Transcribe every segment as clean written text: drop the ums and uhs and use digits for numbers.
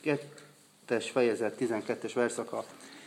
2. fejezet, 12. verszaka.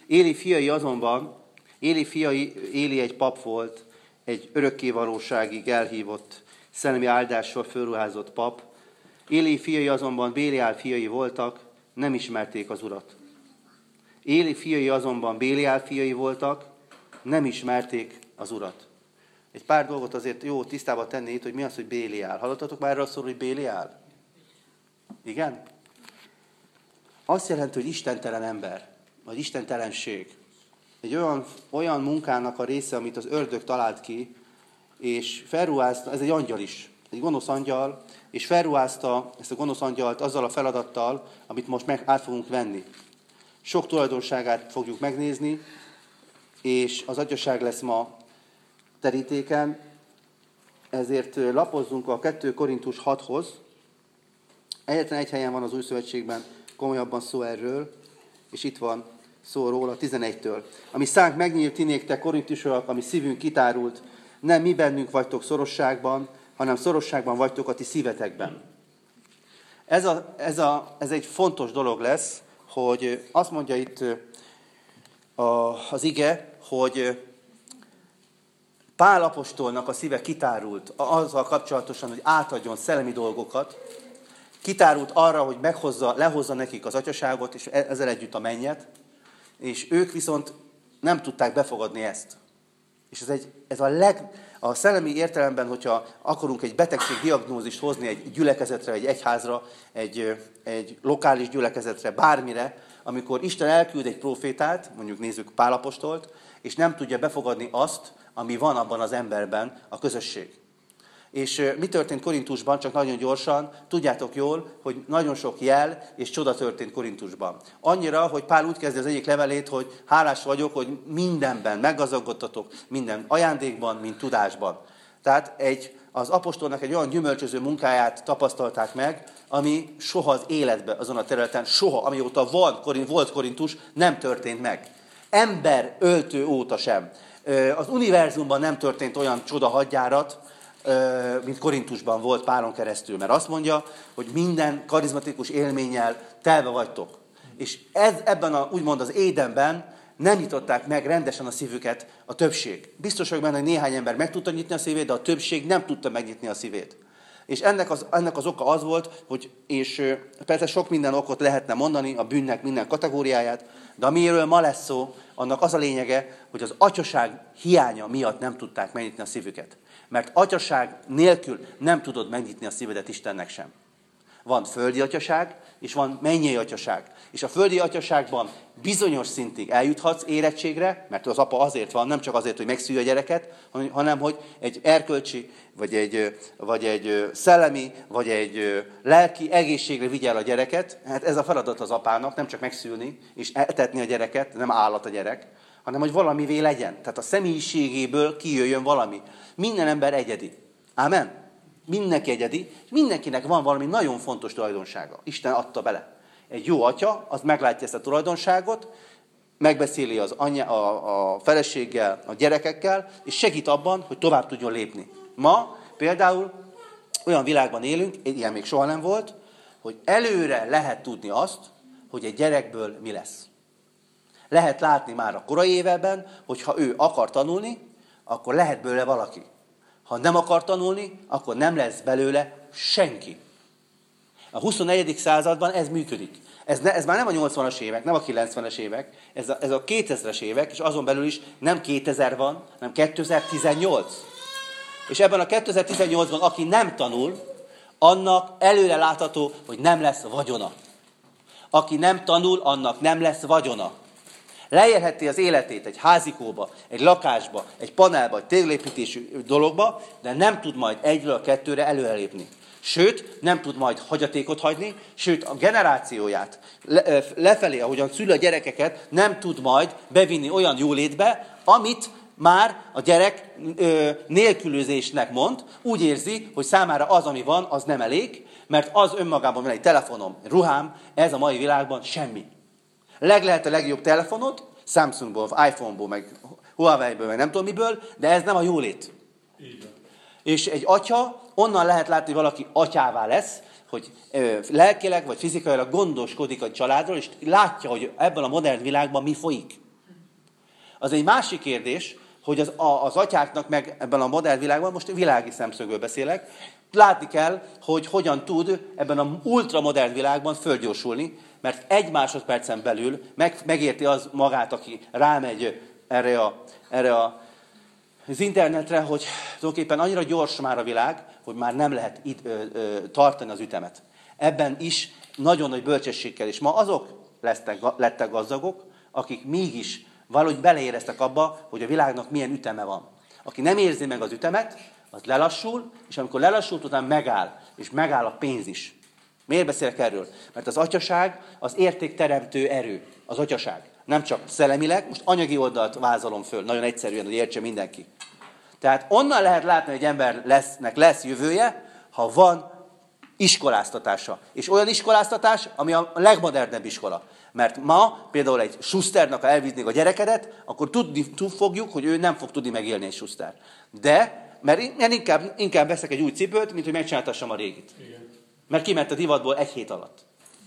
Éli fiai egy pap volt, egy örökkévalóságig elhívott, szellemi áldással fölruházott pap. Éli fiai azonban Béliál fiai voltak, nem ismerték az Urat. Éli fiai azonban Béliál fiai voltak, nem ismerték az Urat. Egy pár dolgot azért jó tisztába tenni itt, hogy mi az, hogy Béliál. Hallottatok már erről szól, hogy Béliál? Igen? Azt jelenti, hogy istentelen ember, vagy istentelenség. Egy olyan munkának a része, amit az ördög talált ki, és felruházta, ez egy angyal is, egy gonosz angyal, és felruházta ezt a gonosz angyalt azzal a feladattal, amit most át fogunk venni. Sok tulajdonságát fogjuk megnézni, és az atyaság lesz ma terítéken, ezért lapozzunk a 2 Korintus 6-hoz. Egyetlen egy helyen van az Új Szövetségben komolyabban szó erről, és itt van szó róla 11-től. Ami szánk megnyílt ti néktek, korintusok, ami szívünk kitárult, nem mi bennünk vagytok szorosságban, hanem szorosságban vagytok a ti szívetekben. Ez egy fontos dolog lesz, hogy azt mondja itt az ige, hogy Pál apostolnak a szíve kitárult azzal kapcsolatosan, hogy átadjon szellemi dolgokat, kitárult arra, hogy lehozza nekik az atyaságot, és ezzel együtt a mennyet, és ők viszont nem tudták befogadni ezt. És a szellemi értelemben, hogyha akarunk egy betegségdiagnózist hozni egy gyülekezetre, egy egyházra, egy lokális gyülekezetre, bármire, amikor Isten elküld egy prófétát, mondjuk nézzük Pál apostolt, és nem tudja befogadni azt, ami van abban az emberben, a közösség. És mi történt Korintusban, csak nagyon gyorsan, tudjátok jól, hogy nagyon sok jel és csoda történt Korintusban. Annyira, hogy Pál úgy kezdi az egyik levelét, hogy hálás vagyok, hogy mindenben meggazdagodtatok, minden ajándékban, mint tudásban. Tehát az apostolnak egy olyan gyümölcsöző munkáját tapasztalták meg, ami soha az életben azon a területen, soha, amióta volt Korintus, nem történt meg. Ember öltő óta sem. Az univerzumban nem történt olyan csoda hadjárat, mint Korintusban volt Pálon keresztül, mert azt mondja, hogy minden karizmatikus élménnyel telve vagytok. És ebben úgymond az édenben nem nyitották meg rendesen a szívüket a többség. Biztos vagyok benne, hogy néhány ember meg tudta nyitni a szívét, de a többség nem tudta megnyitni a szívét. És ennek az oka az volt, és persze sok minden okot lehetne mondani, a bűnnek minden kategóriáját, de amiről ma lesz szó, annak az a lényege, hogy az atyaság hiánya miatt nem tudták megnyitni a szívüket. Mert atyaság nélkül nem tudod megnyitni a szívedet Istennek sem. Van földi atyaság, és van mennyei atyaság. És a földi atyaságban bizonyos szintig eljuthatsz érettségre, mert az apa azért van, nem csak azért, hogy megszülje a gyereket, hanem hogy egy erkölcsi, vagy egy szellemi, vagy egy lelki egészségre vigye el a gyereket. Hát ez a feladat az apának, nem csak megszülni, és etetni a gyereket, nem állat a gyerek, hanem hogy valamivé legyen. Tehát a személyiségéből kijöjjön valami. Minden ember egyedi. Ámen? Mindenki egyedi, és mindenkinek van valami nagyon fontos tulajdonsága. Isten adta bele. Egy jó atya, az meglátja ezt a tulajdonságot, megbeszéli a feleséggel, a gyerekekkel, és segít abban, hogy tovább tudjon lépni. Ma például olyan világban élünk, ilyen még soha nem volt, hogy előre lehet tudni azt, hogy egy gyerekből mi lesz. Lehet látni már a korai években, hogy ha ő akar tanulni, akkor lehet belőle valaki. Ha nem akar tanulni, akkor nem lesz belőle senki. A 21. században ez működik. Ez már nem a 80-as évek, nem a 90-es évek, ez a 2000-es évek, és azon belül is nem 2000 van, hanem 2018. És ebben a 2018-ban, aki nem tanul, annak előre látható, hogy nem lesz vagyona. Aki nem tanul, annak nem lesz vagyona. Leérheti az életét egy házikóba, egy lakásba, egy panelba, egy téglaépítésű dologba, de nem tud majd egyről a kettőre előrelépni. Sőt, nem tud majd hagyatékot hagyni, sőt, a generációját lefelé, ahogyan szül a gyerekeket, nem tud majd bevinni olyan jólétbe, amit már a gyerek nélkülözésnek mond, úgy érzi, hogy számára az, ami van, az nem elég, mert az önmagában van egy telefonom, ruhám, ez a mai világban semmi. Lehet a legjobb telefonod, Samsungból, iPhone-ból, meg Huawei-ből, meg nem tudom miből, de ez nem a jólét. És egy atya, onnan lehet látni, hogy valaki atyává lesz, hogy lelkileg vagy fizikailag gondoskodik a családról, és látja, hogy ebben a modern világban mi folyik. Az egy másik kérdés, hogy az atyáknak meg ebben a modern világban, most világi szemszögből beszélek, látni kell, hogy hogyan tud ebben a ultramodern világban fölgyorsulni, mert egy másodpercen belül megérti az magát, aki rámegy erre az internetre, hogy tulajdonképpen annyira gyors már a világ, hogy már nem lehet tartani az ütemet. Ebben is nagyon nagy bölcsességgel, és ma azok lettek gazdagok, akik mégis valahogy beleéreztek abba, hogy a világnak milyen üteme van. Aki nem érzi meg az ütemet, az lelassul, és amikor lelassult, utána megáll, és megáll a pénz is. Miért beszélek erről? Mert az atyaság az értékteremtő erő. Az atyaság. Nem csak szellemileg, most anyagi oldalt vázolom föl, nagyon egyszerűen, hogy értse mindenki. Tehát onnan lehet látni, hogy embernek lesz jövője, ha van iskoláztatása. És olyan iskoláztatás, ami a legmodernebb iskola. Mert ma például egy Schusternak, ha elvíznék a gyerekedet, akkor tudni fogjuk, hogy ő nem fog tudni megélni egy Schuster. De, mert én inkább veszek egy új cipőt, mint hogy megcsináltassam a régit. Igen. Mert kiment a divatból egy hét alatt.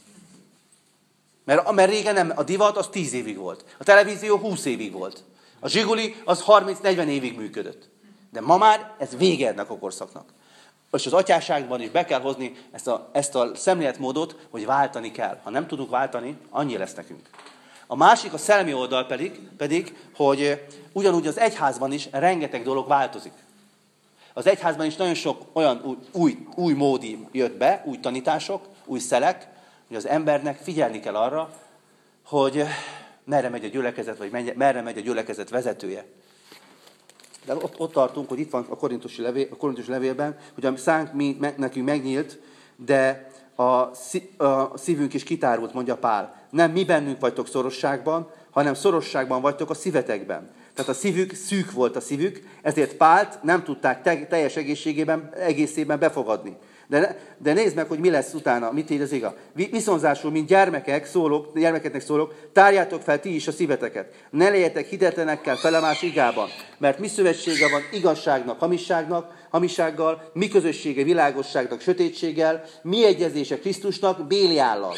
Mert régen nem, a divat az 10 évig volt. A televízió 20 évig volt. A zsiguli az 30-40 évig működött. De ma már ez vége ennek a korszaknak. És az atyásságban is be kell hozni ezt a szemléletmódot, hogy váltani kell. Ha nem tudunk váltani, annyi lesz nekünk. A másik, a szellemi oldal pedig, hogy ugyanúgy az egyházban is rengeteg dolog változik. Az egyházban is nagyon sok olyan új módi jött be, új tanítások, új szelek, hogy az embernek figyelni kell arra, hogy merre megy a gyülekezet, vagy merre megy a gyülekezet vezetője. De ott tartunk, hogy itt van a korintusi levélben, hogy a szánk nekünk megnyílt, de a szívünk is kitárult, mondja Pál. Nem mi bennünk vagytok szorosságban, hanem szorosságban vagytok a szívetekben. Tehát a szívük, szűk volt a szívük, ezért Pált nem tudták teljes egészében befogadni. De nézd meg, hogy mi lesz utána, mit ír az Iga. Viszonzásul, mint gyermekeknek szólok, tárjátok fel ti is a szíveteket. Ne legyetek hitetlenekkel felemás igában, mert mi szövetsége van igazságnak, hamisággal, mi közössége világosságnak, sötétséggel, mi egyezése Krisztusnak Béliállal.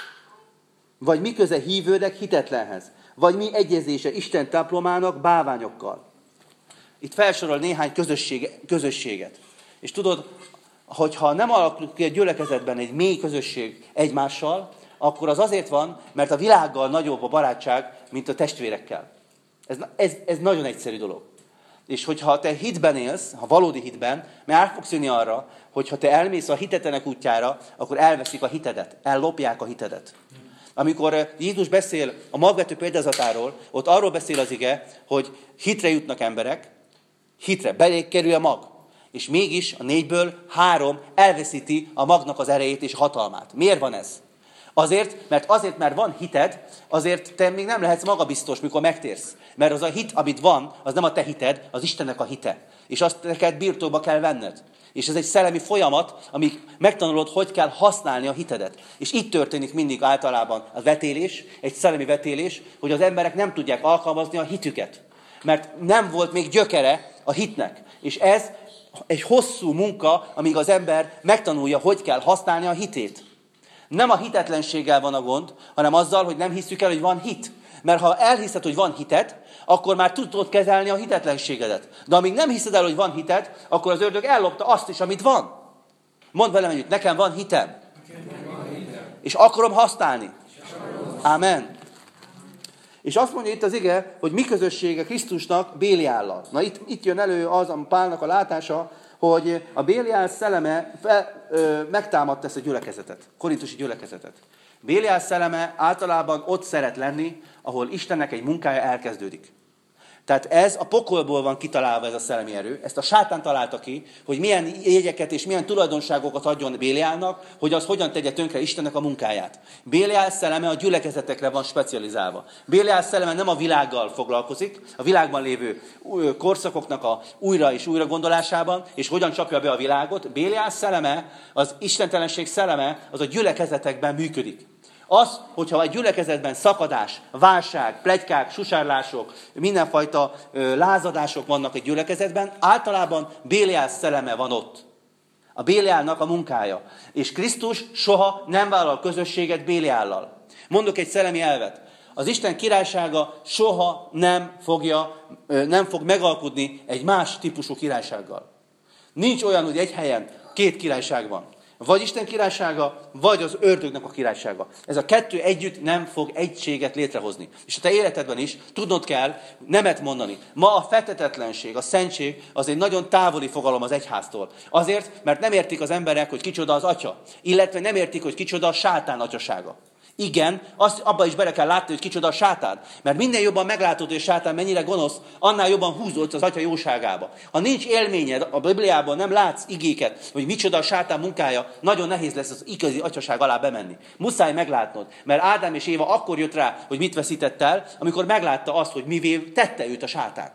Vagy mi köze hívődek hitetlenhez, vagy mi egyezése Isten templomának bálványokkal. Itt felsorol néhány közösséget. És tudod, hogyha nem alakul ki a gyülekezetben egy mély közösség egymással, akkor az azért van, mert a világgal nagyobb a barátság, mint a testvérekkel. Ez nagyon egyszerű dolog. És hogyha te hitben élsz, ha valódi hitben, mert át fogsz jönni arra, hogyha te elmész a hitetlenek útjára, akkor elveszik a hitedet, ellopják a hitedet. Amikor Jézus beszél a magvető példázatáról, ott arról beszél az ige, hogy hitre jutnak emberek, hitre, beléjük kerül a mag. És mégis a 4-ből 3 elveszíti a magnak az erejét és hatalmát. Miért van ez? Azért, mert van hited, azért te még nem lehetsz magabiztos, mikor megtérsz. Mert az a hit, amit van, az nem a te hited, az Istennek a hite. És azt neked birtokba kell venned. És ez egy szellemi folyamat, amíg megtanulod, hogy kell használni a hitedet. És itt történik mindig általában a vetélés, egy szellemi vetélés, hogy az emberek nem tudják alkalmazni a hitüket. Mert nem volt még gyökere a hitnek. És ez egy hosszú munka, amíg az ember megtanulja, hogy kell használni a hitét. Nem a hitetlenséggel van a gond, hanem azzal, hogy nem hiszük el, hogy van hit. Mert ha elhiszed, hogy van hited, akkor már tudod kezelni a hitetlenségedet. De amíg nem hiszed el, hogy van hited, akkor az ördög ellopta azt is, amit van. Mondd velem együtt, nekem van hitem. És akarom használni. Ámen. És azt mondja itt az ige, hogy mi közössége Krisztusnak Béliállal. Na itt jön elő az a Pálnak a látása, hogy a Béliál szelleme megtámadta ezt a gyülekezetet, korintusi gyülekezetet. Béliál szelleme általában ott szeret lenni, ahol Istennek egy munkája elkezdődik. Tehát ez a pokolból van kitalálva, ez a szellemi erő. Ezt a sátán találta ki, hogy milyen jegyeket és milyen tulajdonságokat adjon Béliálnak, hogy az hogyan tegye tönkre Istennek a munkáját. Béliál szelleme a gyülekezetekre van specializálva. Béliál szelleme nem a világgal foglalkozik, a világban lévő korszakoknak a újra és újra gondolásában, és hogyan csapja be a világot. Béliál szelleme, az istentelenség szelleme, az a gyülekezetekben működik. Az, hogyha egy gyülekezetben szakadás, válság, pletykák, susárlások, mindenfajta lázadások vannak egy gyülekezetben, általában Béliál szelleme van ott. A Béliálnak a munkája. És Krisztus soha nem vállal közösséget Béliállal. Mondok egy szellemi elvet. Az Isten királysága soha nem fog megalkudni egy más típusú királysággal. Nincs olyan, hogy egy helyen két királyság van. Vagy Isten királysága, vagy az ördögnek a királysága. Ez a kettő együtt nem fog egységet létrehozni. És a te életedben is tudnod kell nemet mondani. Ma a fetetetlenség, a szentség az egy nagyon távoli fogalom az egyháztól. Azért, mert nem értik az emberek, hogy kicsoda az atya. Illetve nem értik, hogy kicsoda a sátán atyasága. Igen, abba is bele kell látni, hogy kicsoda a sátán. Mert minden jobban meglátod, hogy a sátán mennyire gonosz, annál jobban húzódsz az atya jóságába. Ha nincs élményed, a Bibliában nem látsz igéket, hogy micsoda a sátán munkája, nagyon nehéz lesz az igazi atyaság alá bemenni. Muszáj meglátnod, mert Ádám és Éva akkor jött rá, hogy mit veszített el, amikor meglátta azt, hogy mivé tette őt a sátán.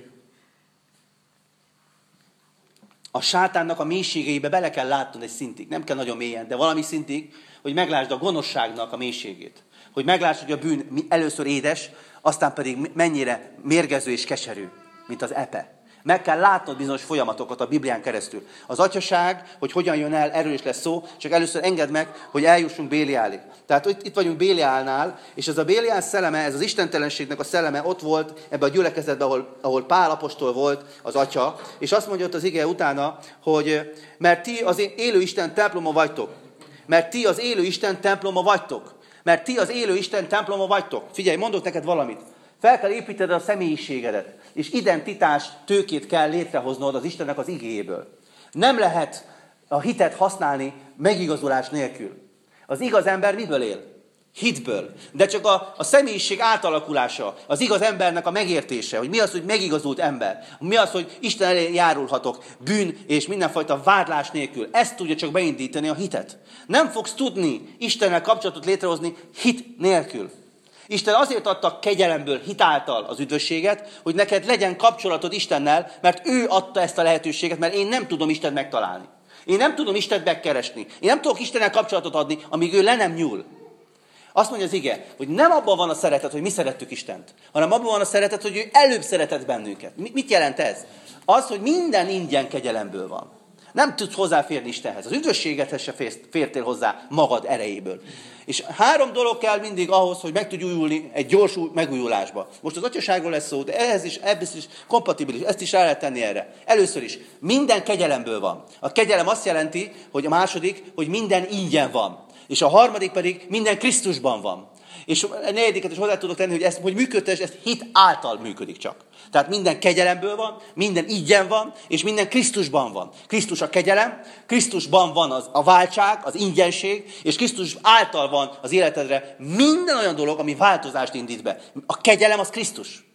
A sátánnak a mélységeibe bele kell látnod egy szintig. Nem kell nagyon mélyen, de valami szintig, hogy meglásd a gonoszságnak a mélységét. Hogy meglásd, hogy a bűn először édes, aztán pedig mennyire mérgező és keserű, mint az epe. Meg kell látnod bizonyos folyamatokat a Biblián keresztül. Az atyaság, hogy hogyan jön el, erről is lesz szó, csak először engedd meg, hogy eljussunk Béliálig. Tehát itt vagyunk Béliálnál, és ez a Béliál szelleme, ez az istentelenségnek a szelleme ott volt ebben a gyülekezetben, ahol Pál apostol volt az atya, és azt mondja ott az ige utána, hogy mert ti az élő Isten temploma vagytok. Mert ti az élő Isten temploma vagytok. Mert ti az élő Isten temploma vagytok. Figyelj, mondok neked valamit. Fel kell építened a személyiségedet, és identitás tőkét kell létrehoznod az Istennek az igéjéből. Nem lehet a hitet használni megigazulás nélkül. Az igaz ember miből él? Hitből. De csak a személyiség átalakulása, az igaz embernek a megértése, hogy mi az, hogy megigazult ember, mi az, hogy Isten elé járulhatok bűn és mindenfajta vádlás nélkül. Ezt tudja csak beindítani a hitet. Nem fogsz tudni Istennel kapcsolatot létrehozni hit nélkül. Isten azért adta kegyelemből, hit által az üdvösséget, hogy neked legyen kapcsolatod Istennel, mert ő adta ezt a lehetőséget, mert én nem tudom Istent megtalálni. Én nem tudom Istent megkeresni. Én nem tudok Istennel kapcsolatot adni, amíg ő le nem nyúl. Azt mondja az ige, hogy nem abban van a szeretet, hogy mi szerettük Istent, hanem abban van a szeretet, hogy ő előbb szeretett bennünket. Mit jelent ez? Az, hogy minden ingyen kegyelemből van. Nem tudsz hozzáférni Istenhez. Az üdvösségethez se fértél hozzá magad erejéből. És 3 dolog kell mindig ahhoz, hogy meg tudj újulni egy gyors megújulásba. Most az atyaságról lesz szó, de ebből is kompatibilis, ezt is rá lehet tenni erre. Először is, minden kegyelemből van. A kegyelem azt jelenti, hogy a második, hogy minden ingyen van. És a harmadik pedig minden Krisztusban van. És a negyediket is hozzá tudok tenni, hogy ezt, hogy működtes, ez hit által működik csak. Tehát minden kegyelemből van, minden ingyen van, és minden Krisztusban van. Krisztus a kegyelem, Krisztusban van a váltság, az ingyenség, és Krisztus által van az életedre minden olyan dolog, ami változást indít be. A kegyelem az Krisztus.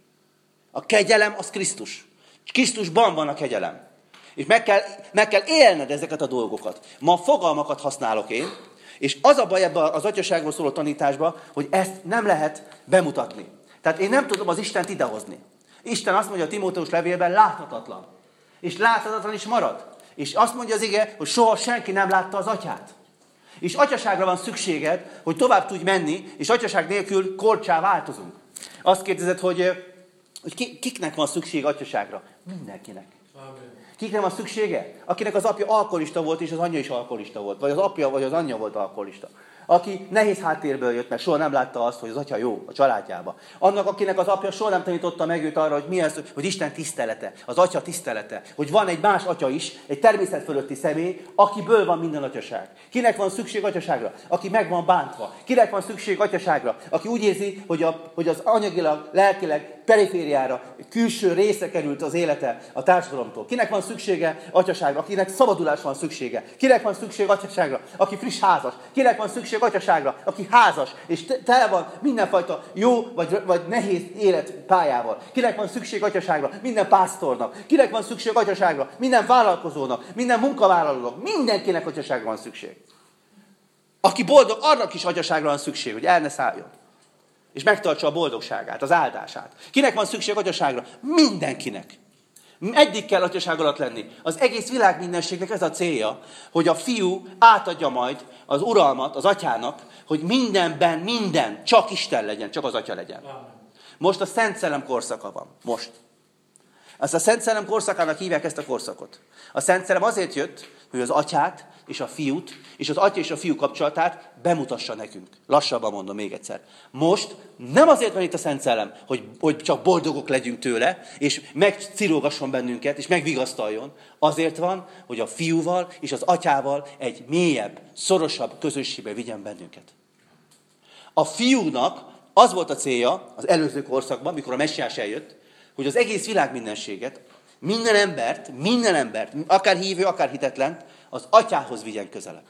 A kegyelem az Krisztus. Krisztusban van a kegyelem. És meg kell élned ezeket a dolgokat. Ma fogalmakat használok én, és az a baj ebben az atyaságról szóló tanításban, hogy ezt nem lehet bemutatni. Tehát én nem tudom az Istent idehozni. Isten azt mondja a Timóteus levélben, láthatatlan. És láthatatlan is marad. És azt mondja az ige, hogy soha senki nem látta az atyát. És atyaságra van szükséged, hogy tovább tudj menni, és atyaság nélkül korcsá változunk. Azt kérdezed, hogy kiknek van szükség atyaságra? Mindenkinek. Amen. Kiknek van szüksége? Akinek az apja alkoholista volt, és az anyja is alkoholista volt. Vagy az apja, vagy az anyja volt alkoholista. Aki nehéz háttérből jött, mert soha nem látta azt, hogy az atya jó a családjába. Annak, akinek az apja soha nem tanította meg őt arra, hogy mi az, hogy Isten tisztelete, az atya tisztelete. Hogy van egy más atya is, egy természet fölötti személy, akiből van minden atyaság. Kinek van szükség atyaságra? Aki meg van bántva. Kinek van szükség atyaságra? Aki úgy érzi, hogy az anyagilag, lelkileg, perifériára, külső része került az élete a társadalomtól. Kinek van szüksége atyaságra? Akinek szabadulás van szüksége. Kinek van szükség atyaságra? Aki friss házas. Kinek van szükség atyaságra? Aki házas, és tele van mindenfajta jó vagy nehéz életpályával. Kinek van szükség atyaságra? Minden pásztornak. Kinek van szükség atyaságra? Minden vállalkozónak, minden munkavállalónak. Mindenkinek atyaságra van szükség. Aki boldog, annak is atyaságra van szükség, hogy el ne szálljon. És megtartsa a boldogságát, az áldását. Kinek van szükség atyaságra? Mindenkinek. Eddig kell atyaság alatt lenni. Az egész világ mindenségnek ez a célja, hogy a fiú átadja majd az uralmat az atyának, hogy mindenben minden csak Isten legyen, csak az atya legyen. Most a Szent Szellem korszaka van. Most. Azt a Szent Szellem korszakának hívják ezt a korszakot. A Szent Szellem azért jött, hogy az atyát és a fiút, és az atya és a fiú kapcsolatát bemutassa nekünk. Lassabban mondom még egyszer. Most nem azért van itt a Szent Szellem, hogy csak boldogok legyünk tőle, és megcirógasson bennünket, és megvigasztaljon. Azért van, hogy a fiúval és az atyával egy mélyebb, szorosabb közösségbe vigyen bennünket. A fiúnak az volt a célja az előző korszakban, mikor a messiás eljött, hogy az egész világ mindenséget, minden embert, akár hívő, akár hitetlen, az atyához vigyen közelebb.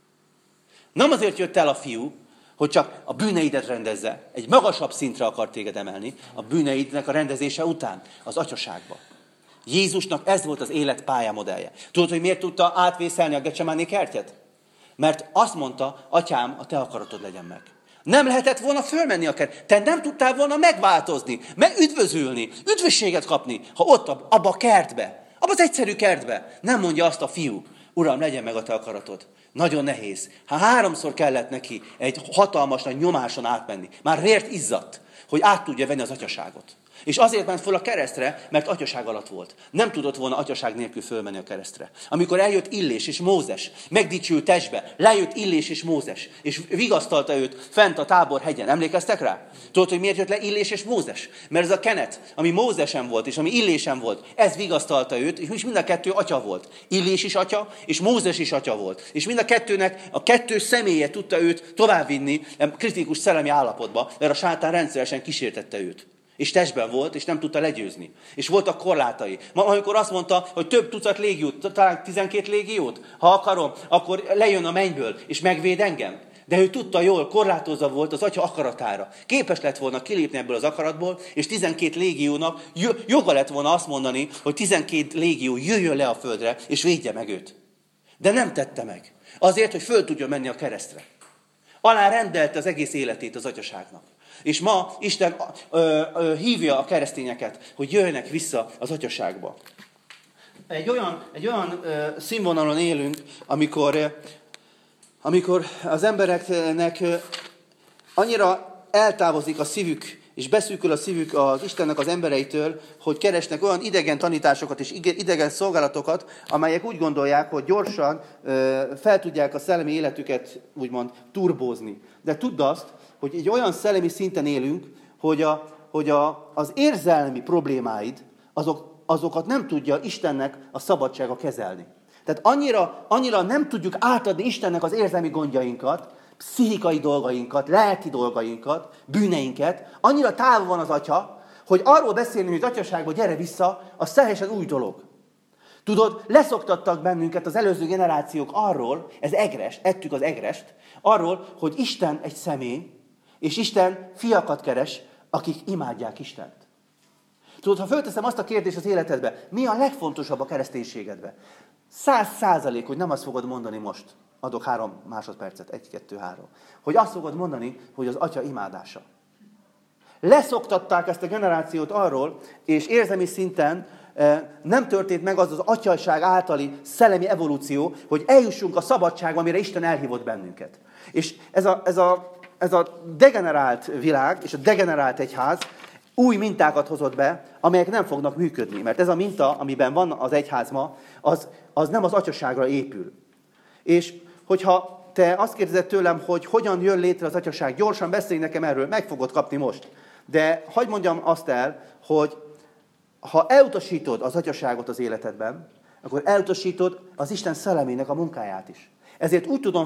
Nem azért jött el a fiú, hogy csak a bűneidet rendezze, egy magasabb szintre akar téged emelni, a bűneidnek a rendezése után, az atyaságba. Jézusnak ez volt az élet pályamodellje. Tudod, hogy miért tudta átvészelni a Gecsemáné kertjet? Mert azt mondta, atyám, a te akaratod legyen meg. Nem lehetett volna fölmenni a kert. Te nem tudtál volna megváltozni, üdvözülni, üdvösséget kapni, ha ott, abba a kertbe, abba az egyszerű kertbe nem mondja azt a fiú, Uram, legyen meg a te akaratod. Nagyon nehéz. 3-szor kellett neki egy hatalmas nagy nyomáson átmenni. Már vért izzadt, hogy át tudja venni az atyaságot. És azért ment föl a keresztre, mert atyaság alatt volt. Nem tudott volna atyaság nélkül fölmenni a keresztre. Amikor eljött Illés és Mózes, megdicsült testbe, lejött Illés és Mózes, és vigasztalta őt fent a Tábor hegyen. Emlékeztek rá? Tudod, hogy miért jött le Illés és Mózes? Mert ez a kenet, ami Mózesen volt, és ami Illésen volt, ez vigasztalta őt, és mind a kettő atya volt. Illés is atya, és Mózes is atya volt. És mind a kettőnek, a kettő személye tudta őt továbbvinni kritikus szellemi állapotba, mert a sátán rendszeresen kísértette őt. És testben volt, és nem tudta legyőzni. És voltak korlátai. Amikor azt mondta, hogy több tucat légiót, talán 12 légiót, ha akarom, akkor lejön a mennyből, és megvéd engem. De ő tudta jól, korlátozva volt az atya akaratára. Képes lett volna kilépni ebből az akaratból, és 12 légiónak joga lett volna azt mondani, hogy 12 légió jöjjön le a földre, és védje meg őt. De nem tette meg. Azért, hogy föl tudjon menni a keresztre. Alá rendelte az egész életét az atyaságnak. És ma Isten hívja a keresztényeket, hogy jöjjenek vissza az atyaságba. Egy olyan színvonalon élünk, amikor az embereknek annyira eltávozik a szívük, és beszűkül a szívük az Istennek az embereitől, hogy keresnek olyan idegen tanításokat és idegen szolgálatokat, amelyek úgy gondolják, hogy gyorsan fel tudják a szellemi életüket úgymond turbózni. De tudd azt, hogy egy olyan szellemi szinten élünk, hogy az érzelmi problémáid, azokat nem tudja Istennek a szabadsága kezelni. Tehát annyira nem tudjuk átadni Istennek az érzelmi gondjainkat, pszichikai dolgainkat, lelki dolgainkat, bűneinket, annyira távol van az atya, hogy arról beszélni, hogy az atyaságba gyere vissza, az teljesen új dolog. Tudod, leszoktattak bennünket az előző generációk arról, ettük az egrest, arról, hogy Isten egy személy, és Isten fiakat keres, akik imádják Istent. Tudod, ha fölteszem azt a kérdést az életedbe, mi a legfontosabb a kereszténységedbe? 100%, hogy nem azt fogod mondani most. Adok 3 másodpercet, 1, 2, 3. Hogy azt fogod mondani, hogy az atya imádása. Leszoktatták ezt a generációt arról, és érzelmi szinten nem történt meg az atyaság általi szellemi evolúció, hogy eljussunk a szabadságba, amire Isten elhívott bennünket. És ez a degenerált világ és a degenerált egyház új mintákat hozott be, amelyek nem fognak működni. Mert ez a minta, amiben van az egyház ma, az nem az atyaságra épül. És hogyha te azt kérdezed tőlem, hogy hogyan jön létre az atyaság, gyorsan beszélj nekem erről, meg fogod kapni most. De hadd mondjam azt el, hogy ha elutasítod az atyaságot az életedben, akkor elutasítod az Isten szellemének a munkáját is. Ezért úgy tudom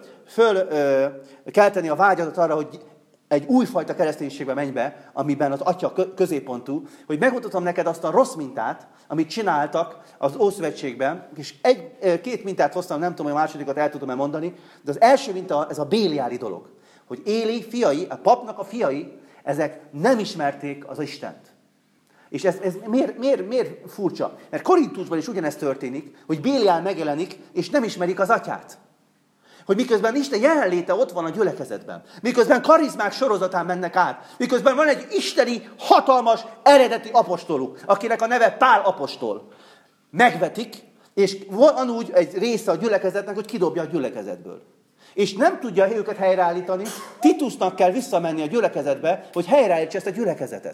kelteni a vágyadat arra, hogy egy újfajta kereszténységbe menj be, amiben az atya középpontú, hogy megmutatom neked azt a rossz mintát, amit csináltak az Ószövetségben, és 2 mintát hoztam, nem tudom, hogy a másodikat el tudom-e mondani, de az első minta ez a béliári dolog, hogy Éli fiai, a papnak a fiai, ezek nem ismerték az Istent. És ez miért furcsa? Mert Korintusban is ugyanezt történik, hogy Béliál megjelenik, és nem ismerik az atyát. Hogy miközben Isten jelenléte ott van a gyülekezetben, miközben karizmák sorozatán mennek át, miközben van egy isteni, hatalmas, eredeti apostoluk, akinek a neve Pál apostol. Megvetik, és van úgy egy része a gyülekezetnek, hogy kidobja a gyülekezetből. És nem tudja őket helyreállítani, Titusnak kell visszamenni a gyülekezetbe, hogy helyreállítsa ezt a gyülekezetet.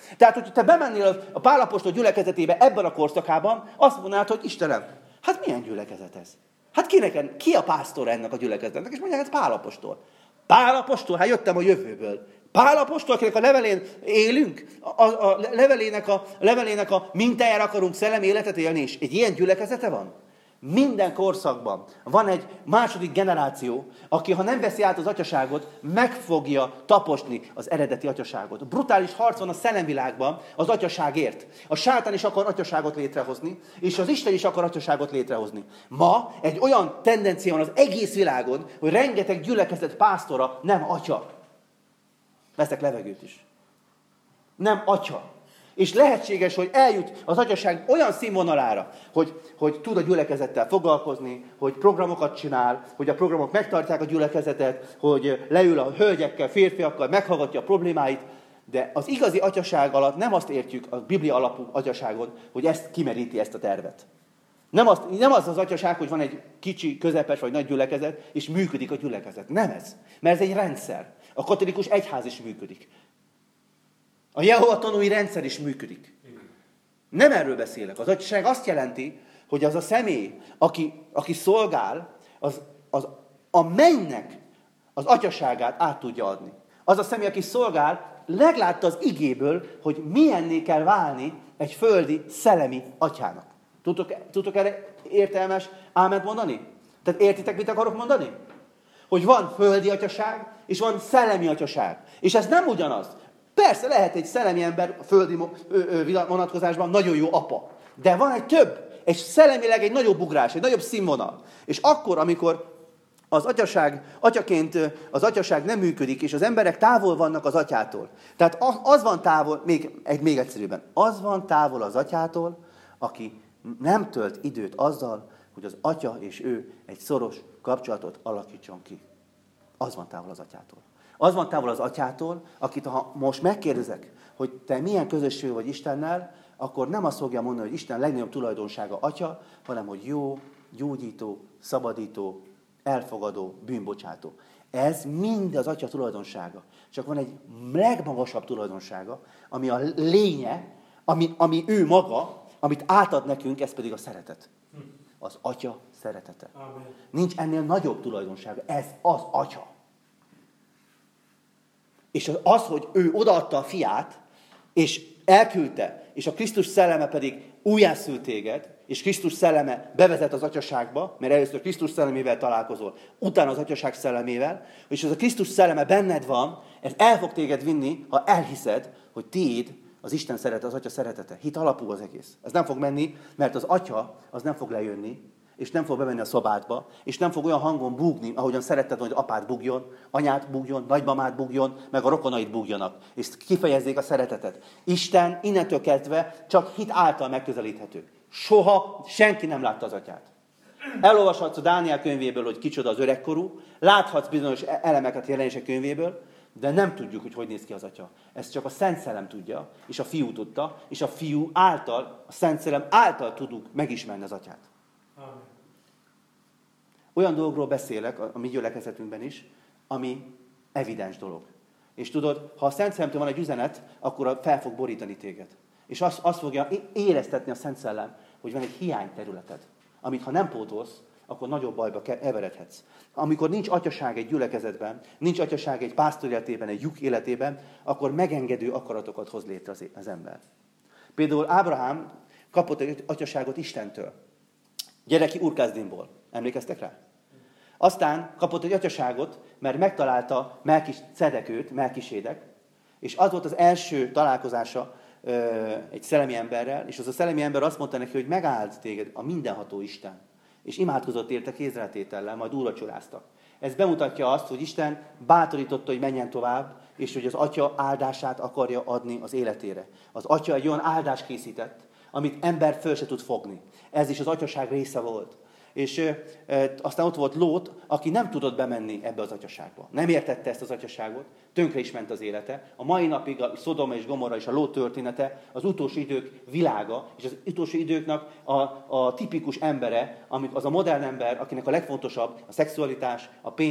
Tehát, hogyha te bemennél a Pál apostol gyülekezetébe ebben a korszakában, azt mondanád, hogy Istenem, hát milyen gyülekezet ez? Hát ki a pásztor ennek a gyülekezetnek? És mondják, ez Pál apostol. Pál apostol? Hát jöttem a jövőből. Pál apostol, akinek a levelén élünk, a levelének a mintájára akarunk szellemi életet élni, és egy ilyen gyülekezete van? Minden korszakban van egy második generáció, aki, ha nem veszi át az atyaságot, meg fogja taposni az eredeti atyaságot. Brutális harc van a szellemvilágban az atyaságért. A sátán is akar atyaságot létrehozni, és az Isten is akar atyaságot létrehozni. Ma egy olyan tendencia van az egész világon, hogy rengeteg gyülekezet pásztora nem atya. Veszek levegőt is. Nem atya. És lehetséges, hogy eljut az atyaság olyan színvonalára, hogy tud a gyülekezettel foglalkozni, hogy programokat csinál, hogy a programok megtartják a gyülekezetet, hogy leül a hölgyekkel, férfiakkal, meghallgatja a problémáit, de az igazi atyaság alatt nem azt értjük, a Biblia alapú atyaságon, hogy ezt kimeríti ezt a tervet. Nem az az atyaság, hogy van egy kicsi, közepes vagy nagy gyülekezet, és működik a gyülekezet. Nem ez. Mert ez egy rendszer. A katolikus egyház is működik. A Jehova tanúi rendszer is működik. Nem erről beszélek. Az atyaság azt jelenti, hogy az a személy, aki szolgál, az a mennynek az atyaságát át tudja adni. Az a személy, aki szolgál, meglátta az igéből, hogy milyenné kell válni egy földi, szellemi atyának. Tudtok erre értelmes áment mondani? Tehát értitek, mit akarok mondani? Hogy van földi atyaság, és van szellemi atyaság. És ez nem ugyanaz. Persze lehet egy szellemi ember földi vonatkozásban nagyon jó apa. De van egy több, egy szellemileg egy nagyobb ugrás, egy nagyobb színvonal. És akkor, amikor az atyaként az atyaság nem működik, és az emberek távol vannak az atyától. Tehát az van távol, még egyszerűbben, az van távol az atyától, aki nem tölt időt azzal, hogy az atya és ő egy szoros kapcsolatot alakítson ki. Az van távol az atyától. Az van távol az atyától, akit ha most megkérdezek, hogy te milyen közösség vagy Istennel, akkor nem azt fogja mondani, hogy Isten legnagyobb tulajdonsága atya, hanem hogy jó, gyógyító, szabadító, elfogadó, bűnbocsátó. Ez mind az atya tulajdonsága. Csak van egy legmagasabb tulajdonsága, ami a lénye, ami ő maga, amit átad nekünk, ez pedig a szeretet. Az atya szeretete. Amen. Nincs ennél nagyobb tulajdonsága. Ez az atya. És az, hogy ő odaadta a fiát, és elküldte, és a Krisztus szelleme pedig újjászült téged, és Krisztus szelleme bevezet az atyaságba, mert először Krisztus szellemével találkozol, utána az atyaság szellemével, és az a Krisztus szelleme benned van, ez el fog téged vinni, ha elhiszed, hogy tiéd az Isten szeretete, az atya szeretete. Hit alapú az egész. Ez nem fog menni, mert az atya az nem fog lejönni, és nem fog bemenni a szobádba, és nem fog olyan hangon búgni, ahogyan szeretted, hogy apád búgjon, anyád búgjon, nagymamát búgjon, meg a rokonaid búgjanak, és kifejezzék a szeretetet. Isten innentől kezdve csak hit által megközelíthető. Soha senki nem látta az atyát. Elolvashatsz a Dániel könyvéből, hogy kicsoda az öregkorú, láthatsz bizonyos elemeket a Jelenések könyvéből, de nem tudjuk, hogy néz ki az atya. Ezt csak a Szent Szellem tudja, és a Fiú tudta, és a Fiú által, a Szent Szellem által tudunk megismerni az atyát. Amen. Olyan dolgokról beszélek a mi gyülekezetünkben is, ami evidens dolog. És tudod, ha a Szent Szellemtől van egy üzenet, akkor fel fog borítani téged. És azt fogja éreztetni a Szent Szellem, hogy van egy hiányterületed, amit ha nem pótolsz, akkor nagyobb bajba everedhetsz. Amikor nincs atyaság egy gyülekezetben, nincs atyaság egy pásztor életében, egy lyuk életében, akkor megengedő akaratokat hoz létre az ember. Például Ábrahám kapott egy atyaságot Istentől. Gyereki Urkázdinból. Emlékeztek rá? Aztán kapott egy atyaságot, mert megtalálta Melkisédek, és az volt az első találkozása egy szellemi emberrel, és az a szellemi ember azt mondta neki, hogy megáld téged a mindenható Isten. És imádkozott érte kézretétellel, majd úrvacsoráztak. Ez bemutatja azt, hogy Isten bátorította, hogy menjen tovább, és hogy az atya áldását akarja adni az életére. Az atya egy olyan áldást készített, amit ember föl se tud fogni. Ez is az atyaság része volt. És aztán ott volt Lót, aki nem tudott bemenni ebbe az atyaságba. Nem értette ezt az atyaságot, tönkre is ment az élete. A mai napig a Szodoma és Gomorra és a Lót története az utolsó idők világa, és az utolsó időknek a tipikus embere, az a modern ember, akinek a legfontosabb a szexualitás, a pénz,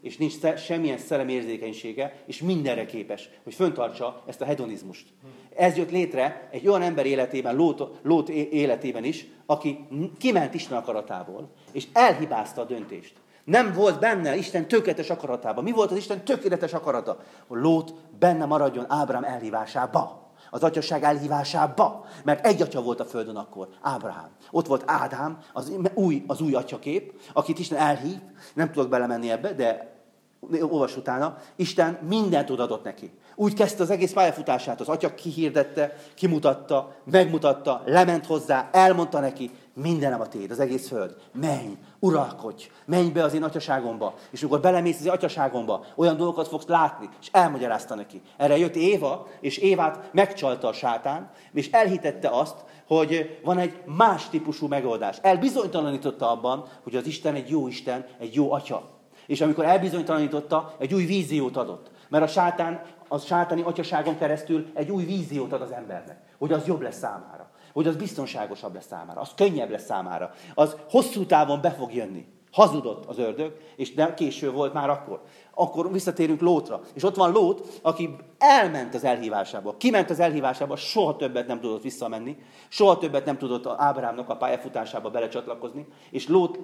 és nincs semmilyen szellemérzékenysége, és mindenre képes, hogy föntartsa ezt a hedonizmust. Ez jött létre egy olyan ember életében, Lót életében is, aki kiment Isten akaratából, és elhibázta a döntést. Nem volt benne Isten tökéletes akaratában. Mi volt az Isten tökéletes akarata? Hogy Lót benne maradjon Ábrám elhívásába. Az atyaság elhívásába. Mert egy atya volt a földön akkor, Ábrahám. Ott volt Ádám, az új atyakép, akit Isten elhív. Nem tudok belemenni ebbe, de olvas utána. Isten mindent odaadott neki. Úgy kezdte az egész pályafutását. Az atya kihirdette, kimutatta, megmutatta, lement hozzá, elmondta neki, mindenem a tiéd, az egész föld. Menj, uralkodj, menj be az én atyaságomba. És amikor belemész az én atyaságomba, olyan dolgokat fogsz látni, és elmagyarázta neki. Erre jött Éva, és Évát megcsalta a sátán, és elhitette azt, hogy van egy más típusú megoldás. Elbizonytalanította abban, hogy az Isten, egy jó atya. És amikor elbizonytalanította, egy új víziót adott. Mert a sátáni atyaságon keresztül egy új víziót ad az embernek. Hogy az jobb lesz számára. Hogy az biztonságosabb lesz számára. Az könnyebb lesz számára. Az hosszú távon be fog jönni. Hazudott az ördög, és de késő volt már akkor. Akkor visszatérünk Lótra. És ott van Lót, aki elment az elhívásába. Kiment az elhívásába, soha többet nem tudott visszamenni. Soha többet nem tudott Ábrahámnak a pályafutásába belecsatlakozni. És Lót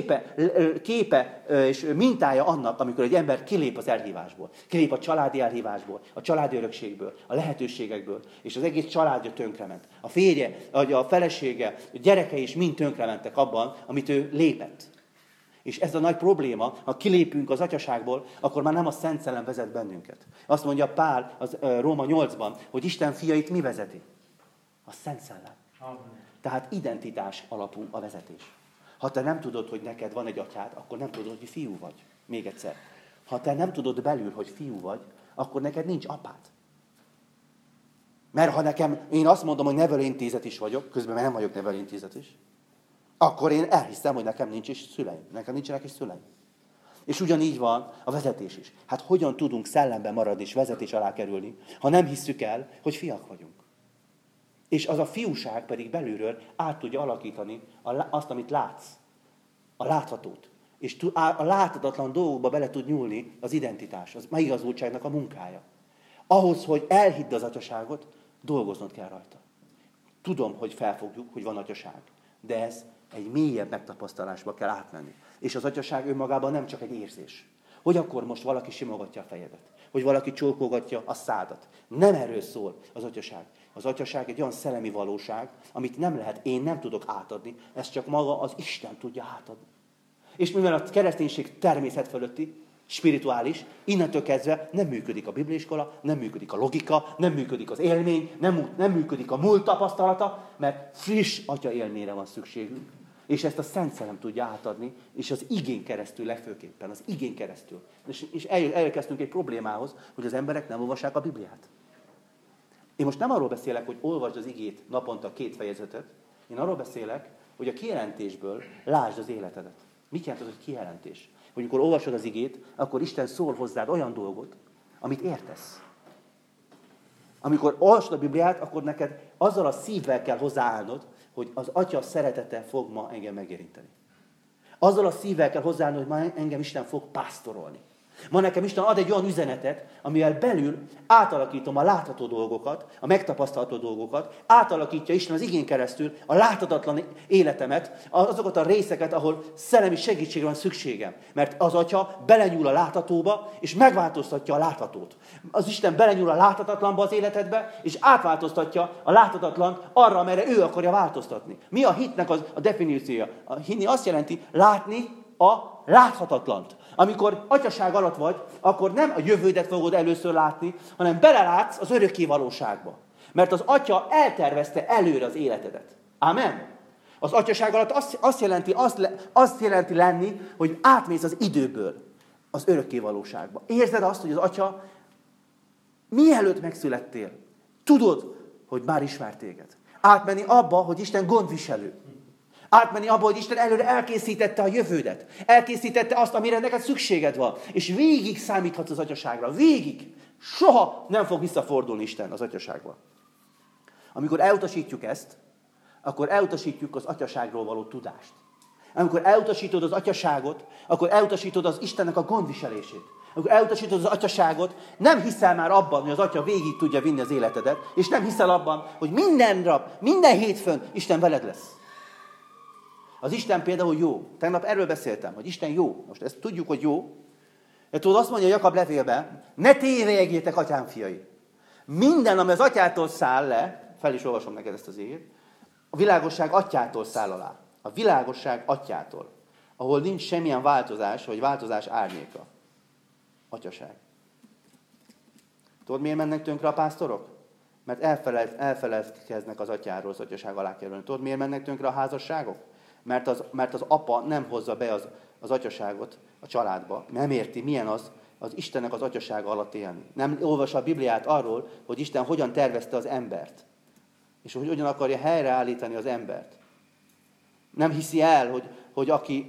képe és mintája annak, amikor egy ember kilép az elhívásból. Kilép a családi elhívásból, a családi örökségből, a lehetőségekből. És az egész családja tönkrement. A férje, a felesége, a gyerekei is mind tönkrementek abban, amit ő lépett. És ez a nagy probléma, ha kilépünk az atyaságból, akkor már nem a Szent Szellem vezet bennünket. Azt mondja Pál az Róma 8-ban, hogy Isten fiait mi vezeti? A Szent Szellem. Amen. Tehát identitás alapú a vezetés. Ha te nem tudod, hogy neked van egy atyád, akkor nem tudod, hogy fiú vagy. Még egyszer. Ha te nem tudod belül, hogy fiú vagy, akkor neked nincs apád. Mert ha én azt mondom, hogy nevelintézet is vagyok, közben nem vagyok nevelintézet is, akkor én elhiszem, hogy nekem nincs is szüleim. Nekem nincsenek is szüleim. És ugyanígy van a vezetés is. Hát hogyan tudunk szellemben maradni és vezetés alá kerülni, ha nem hisszük el, hogy fiak vagyunk. És az a fiúság pedig belülről át tudja alakítani azt, amit látsz. A láthatót. És a láthatatlan dolgokba bele tud nyúlni az identitás, az megigazultságnak a munkája. Ahhoz, hogy elhidd az atyaságot, dolgoznod kell rajta. Tudom, hogy felfogjuk, hogy van atyaság. De ez egy mélyebb megtapasztalásba kell átmenni. És az atyaság önmagában nem csak egy érzés. Hogy akkor most valaki simogatja a fejedet. Hogy valaki csókolgatja a szádat. Nem erről szól az atyaság. Az atyaság egy olyan szellemi valóság, amit nem lehet, én nem tudok átadni. Ezt csak maga az Isten tudja átadni. És mivel a kereszténység természet fölötti, spirituális, innentől kezdve nem működik a bibliaiskola, nem működik a logika, nem működik az élmény, nem működik a múlt tapasztalata, mert friss atya élményre van szükségünk. És ezt a Szent Szellem tudja átadni, és az igén keresztül legfőképpen, az igén keresztül. És elkezdtünk egy problémához, hogy az emberek nem olvassák a Bibliát. Én most nem arról beszélek, hogy olvasd az igét naponta 2 fejezetet, én arról beszélek, hogy a kijelentésből lásd az életedet. Mit jelent az, hogy kijelentés? Hogy amikor olvasod az igét, akkor Isten szól hozzád olyan dolgot, amit értesz. Amikor olvasod a Bibliát, akkor neked azzal a szívvel kell hozzáállnod, hogy az Atya szeretete fog ma engem megérinteni. Azzal a szívvel kell hozzáállnod, hogy ma engem Isten fog pásztorolni. Ma nekem Isten ad egy olyan üzenetet, amivel belül átalakítom a látható dolgokat, a megtapasztalható dolgokat, átalakítja Isten az igén keresztül a láthatatlan életemet, azokat a részeket, ahol szellemi segítségre van szükségem. Mert az Atya belenyúl a láthatóba, és megváltoztatja a láthatót. Az Isten belenyúl a láthatatlanba az életedbe, és átváltoztatja a láthatatlan arra, amelyre ő akarja változtatni. Mi a hitnek a definíciója? A hinni azt jelenti látni a láthatatlant. Amikor atyaság alatt vagy, akkor nem a jövődet fogod először látni, hanem belelátsz az örökké valóságba. Mert az Atya eltervezte előre az életedet. Amen. Az atyaság alatt azt jelenti lenni, hogy átmész az időből az örökké valóságba. Érzed azt, hogy az Atya mielőtt megszülettél, tudod, hogy már ismert téged. Átmenni abba, hogy Isten gondviselő. Átmenni abba, hogy Isten előre elkészítette a jövődet. Elkészítette azt, amire neked szükséged van. És végig számíthatsz az atyaságra. Végig. Soha nem fog visszafordulni Isten az atyaságba. Amikor elutasítjuk ezt, akkor elutasítjuk az atyaságról való tudást. Amikor elutasítod az atyaságot, akkor elutasítod az Istennek a gondviselését. Amikor elutasítod az atyaságot, nem hiszel már abban, hogy az atya végig tudja vinni az életedet, és nem hiszel abban, hogy minden hétfőn Isten veled lesz. Az Isten például jó. Tegnap erről beszéltem, hogy Isten jó. Most ezt tudjuk, hogy jó. De tudod, azt mondja Jakab levélben, ne tévejegjétek, atyám fiai. Minden, ami az atyától száll le, fel is olvasom neked ezt az írt, a világosság atyától száll alá. A világosság atyától. Ahol nincs semmilyen változás, vagy változás árnyéka. Atyaság. Tudod, miért mennek tönkre a pásztorok? Mert elfeledkeznek az atyáról, az atyaság alá kerülni. Tudod, miért mennek tönkre a házasságok? Mert az apa nem hozza be az atyaságot a családba. Nem érti, milyen az Istennek az atyasága alatt élni. Nem olvassa a Bibliát arról, hogy Isten hogyan tervezte az embert. És hogy hogyan akarja helyreállítani az embert. Nem hiszi el, hogy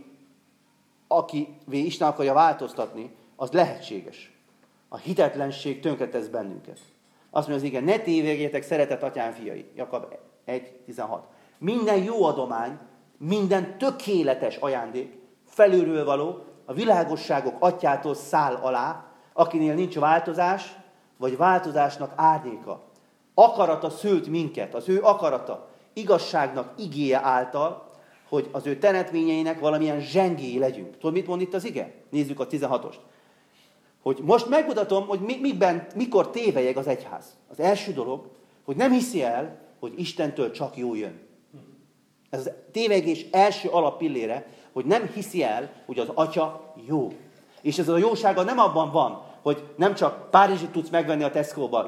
aki Isten akarja változtatni, az lehetséges. A hitetlenség tönkretesz bennünket. Azt mondja az ige, ne tévegjetek, szeretett atyám fiai. Jakab 1.16. Minden jó adomány, minden tökéletes ajándék, felülről való, a világosságok atyától száll alá, akinél nincs változás, vagy változásnak árnyéka. Akarata szült minket, az ő akarata, igazságnak igéje által, hogy az ő teremtményeinek valamilyen zsengéi legyünk. Tudod, mit mond itt az ige? Nézzük a 16-ost. Hogy most megmutatom, hogy mikor tévejeg az egyház. Az első dolog, hogy nem hiszi el, hogy Istentől csak jó jön. Ez a tévegés első alappillére, hogy nem hiszi el, hogy az atya jó. És ez a jósága nem abban van, hogy nem csak Párizsit tudsz megvenni a Tesco-ba,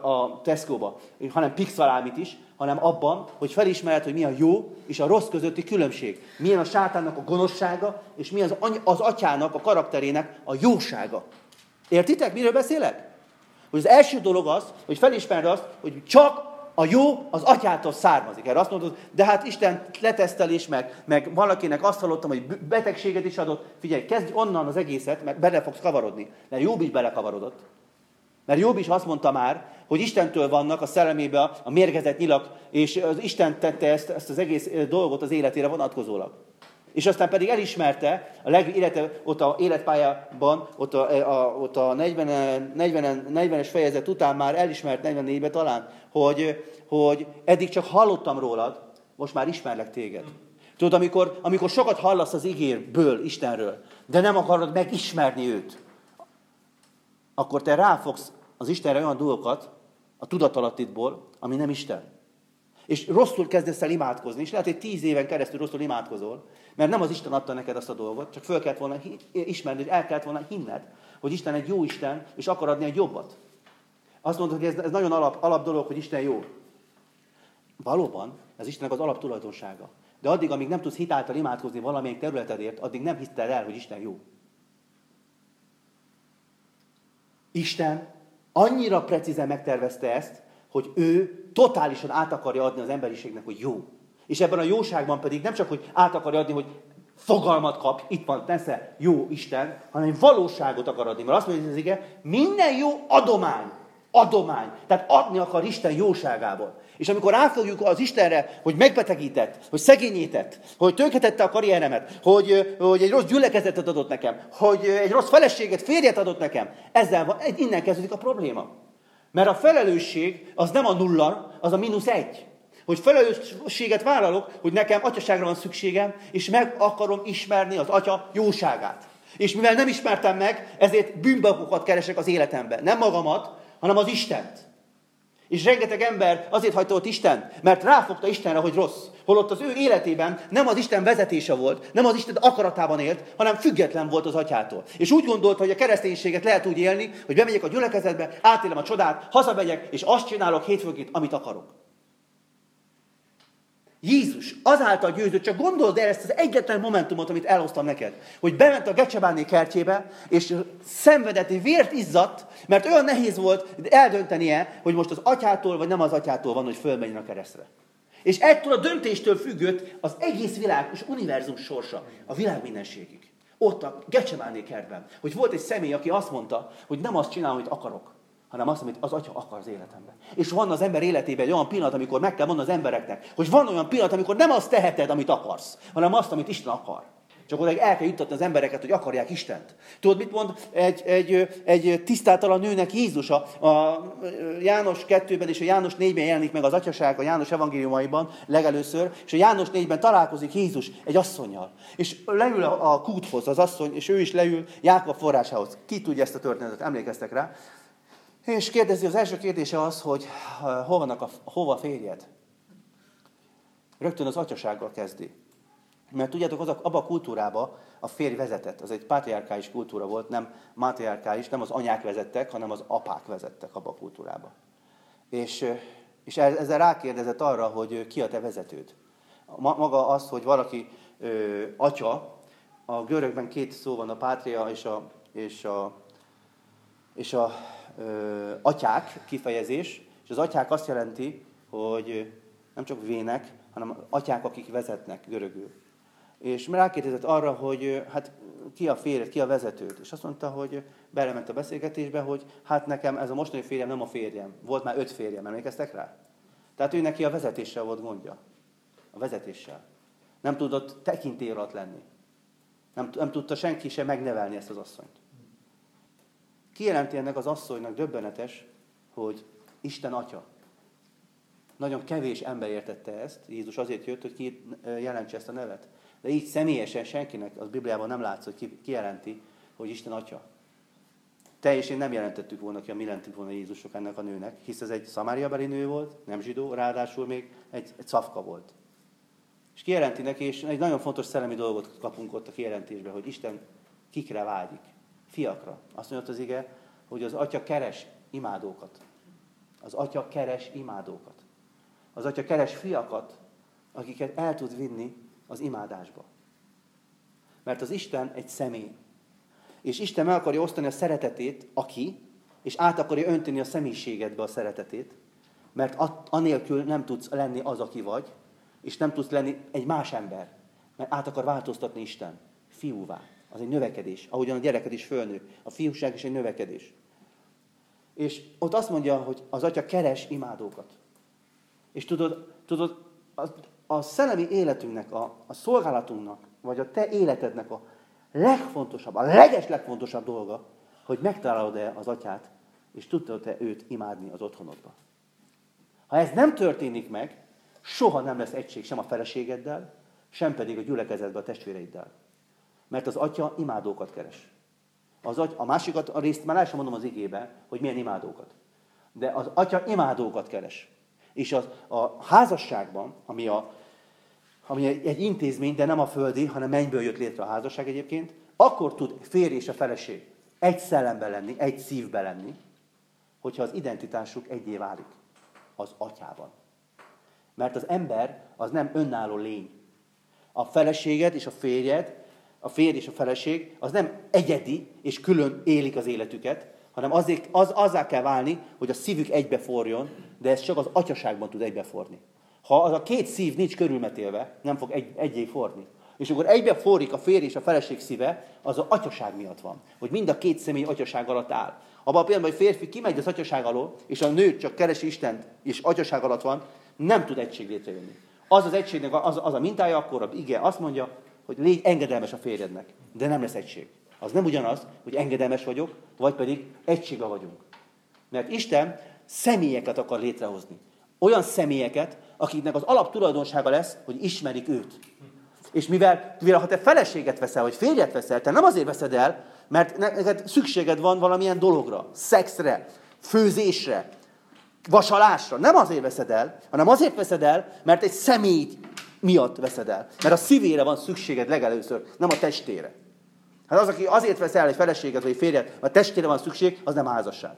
hanem Pixalámit is, hanem abban, hogy felismered, hogy mi a jó és a rossz közötti különbség. Milyen a sátánnak a gonoszsága, és mi az atyának, a karakterének a jósága. Értitek, miről beszélek? Hogy az első dolog az, hogy felismerd azt, hogy csak a jó az atyától származik. Erre azt mondod, de hát Isten letesztelés, meg valakinek azt hallottam, hogy betegséget is adott. Figyelj, kezdj onnan az egészet, mert bele fogsz kavarodni. Mert Jobb is belekavarodott. Mert Jobb is azt mondta már, hogy Istentől vannak a szellemébe a mérgezett nyilak, és az Isten tette ezt az egész dolgot az életére vonatkozólag. És aztán pedig elismerte, ott a életpályában, ott a 40-es fejezet után már elismert 44-ben talán, hogy eddig csak hallottam rólad, most már ismerlek téged. Tudod, amikor sokat hallasz az igéből, Istenről, de nem akarod megismerni őt, akkor te ráfogsz az Istenre olyan dolgokat a tudatalattidból, ami nem Isten. És rosszul kezdesz el imádkozni, és lehet, hogy 10 éven keresztül rosszul imádkozol, mert nem az Isten adta neked azt a dolgot, csak föl kellett volna ismerni, hogy el kellett volna hinned, hogy Isten egy jó Isten, és akar adni egy jobbat. Azt mondod, hogy ez nagyon alap dolog, hogy Isten jó. Valóban, ez Istennek az alaptulajdonsága. De addig, amíg nem tudsz hitáltal imádkozni valamelyik területedért, addig nem hiszed el, hogy Isten jó. Isten annyira precízen megtervezte ezt, hogy ő totálisan át akarja adni az emberiségnek, hogy jó. És ebben a jóságban pedig nem csak, hogy át akarja adni, hogy fogalmat kap, itt van, nesze, jó Isten, hanem valóságot akar adni. Mert azt mondja az ige, minden jó adomány. Tehát adni akar Isten jóságából. És amikor ráfogjuk az Istenre, hogy megbetegített, hogy szegényített, hogy tönkretette a karrieremet, hogy egy rossz gyülekezetet adott nekem, hogy egy rossz feleséget, férjet adott nekem, innen kezdődik a probléma. Mert a felelősség az nem a 0, az a -1. Hogy felelősséget vállalok, hogy nekem atyaságra van szükségem, és meg akarom ismerni az atya jóságát. És mivel nem ismertem meg, ezért bűnbakokat keresek az életemben. Nem magamat, hanem az Istent. És rengeteg ember azért hagyta ott Istent, mert ráfogta Istenre, hogy rossz. Holott az ő életében nem az Isten vezetése volt, nem az Isten akaratában élt, hanem független volt az atyától. És úgy gondolta, hogy a kereszténységet lehet úgy élni, hogy bemegyek a gyülekezetbe, átélem a csodát, hazamegyek, és azt csinálok hétfőnként, amit akarok. Jézus azáltal győzött, csak gondold el ezt az egyetlen momentumot, amit elhoztam neked, hogy bement a Gecsemáné kertjébe, és szenvedett, vért izzadt, mert olyan nehéz volt eldöntenie, hogy most az atyától, vagy nem az atyától van, hogy fölmenjen a keresztre. És ettől a döntéstől függött az egész világ és univerzum sorsa, a világ mindenségig. Ott a Gecsemáné kertben, hogy volt egy személy, aki azt mondta, hogy nem azt csinálom, amit akarok, hanem azt, amit az Atya akar az életemben. És van az ember életében egy olyan pillanat, amikor meg kell mondani az embereknek, hogy van olyan pillanat, amikor nem azt teheted, amit akarsz, hanem azt, amit Isten akar. Csak odáig el kell juttatni az embereket, hogy akarják Istent. Tudod, mit mond egy tisztátalan nőnek Jézus? A János 2-ben és a János 4-ben jelenik meg az atyaság, a János evangéliumaiban legelőször, és a János 4-ben találkozik Jézus egy asszonnyal. És leül a kúthoz az asszony, és ő is leül Jákob forrásához. Ki tudja ezt a történetet? Emlékeztek rá? És kérdezi, az első kérdése az, hogy hova a férjed? Rögtön az atyasággal kezdi. Mert tudjátok, abban a kultúrában a férj vezetett. Az egy patriarkális kultúra volt, nem matriarkális, nem az anyák vezettek, hanem az apák vezettek abban a kultúrában. És ezzel rákérdezett arra, hogy ki a te vezetőd. Maga az, hogy valaki atya, a görögben két szó van, a pátria és a atyák kifejezés, és az atyák azt jelenti, hogy nem csak vének, hanem atyák, akik vezetnek görögül. És rákérdezett arra, hogy hát ki a férjed, ki a vezetőd. És azt mondta, hogy belement a beszélgetésbe, hogy hát nekem ez a mostani férjem nem a férjem. Volt már 5 férjem, emlékeztek rá? Tehát ő neki a vezetéssel volt gondja. A vezetéssel. Nem tudott tekintély alatt lenni. Nem tudta senki sem megnevelni ezt az asszonyt. Kijelenti ennek az asszonynak döbbenetes, hogy Isten Atya. Nagyon kevés ember értette ezt. Jézus azért jött, hogy ki jelentse ezt a nevet. De így személyesen senkinek az Bibliában nem látsz, hogy ki jelenti, hogy Isten Atya. Teljesen nem jelentettük volna ki, mi jelentett volna Jézusok ennek a nőnek, hisz ez egy szamáriabeli nő volt, nem zsidó, ráadásul még egy szafka volt. És kijelenti neki, és egy nagyon fontos szellemi dolgot kapunk ott a kijelentésben, hogy Isten kikre vágyik. Fiakra. Azt mondja az ige, hogy az Atya keres imádókat. Az Atya keres imádókat. Az Atya keres fiakat, akiket el tud vinni az imádásba. Mert az Isten egy személy. És Isten meg akarja osztani a szeretetét, és át akarja önteni a személyiségedbe a szeretetét, mert anélkül nem tudsz lenni az, aki vagy, és nem tudsz lenni egy más ember, mert át akar változtatni Isten fiúvá. Az egy növekedés, ahogyan a gyereked is fölnő. A fiúság is egy növekedés. És ott azt mondja, hogy az Atya keres imádókat. És tudod a szellemi életünknek, a szolgálatunknak, vagy a te életednek a legfontosabb, a legeslegfontosabb dolga, hogy megtalálod-e az Atyát, és tudod-e őt imádni az otthonodban. Ha ez nem történik meg, soha nem lesz egység sem a feleségeddel, sem pedig a gyülekezetben a testvéreiddel. Mert az Atya imádókat keres. A másikat, a részt már el sem mondom az igébe, hogy milyen imádókat. De az Atya imádókat keres. És a házasságban, ami egy intézmény, de nem a földi, hanem mennyből jött létre a házasság egyébként, akkor tud férj és a feleség egy szellemben lenni, egy szívben lenni, hogyha az identitásuk egyé válik az Atyában. Mert az ember az nem önálló lény. A feleséged és a férjed, a férj és a feleség, az nem egyedi és külön élik az életüket, hanem azzá kell válni, hogy a szívük egybeforjon, de ez csak az atyaságban tud egybeforni. Ha az a két szív nincs körülmetélve, nem fog egyé forni. És akkor egybeforrik a férj és a feleség szíve, az az atyaság miatt van. Hogy mind a két személy atyaság alatt áll. Abban a pillanatban, hogy férfi kimegy az atyaság alól, és a nő csak keresi Istent, és atyaság alatt van, nem tud egység létrejönni. Az az egységnek az a mintája, akkor a ige azt mondja, hogy légy engedelmes a férjednek, de nem lesz egység. Az nem ugyanaz, hogy engedelmes vagyok, vagy pedig egységben vagyunk. Mert Isten személyeket akar létrehozni. Olyan személyeket, akiknek az alaptulajdonsága lesz, hogy ismerik őt. És mivel ha te feleséget veszel, vagy férjet veszel, te nem azért veszed el, mert neked szükséged van valamilyen dologra, szexre, főzésre, vasalásra. Nem azért veszed el, hanem azért veszed el, mert egy személy miatt veszed el. Mert a szívére van szükséged legelőször, nem a testére. Hát az, aki azért vesz el egy feleséget vagy egy férjet, a testére van szükség, az nem házasság.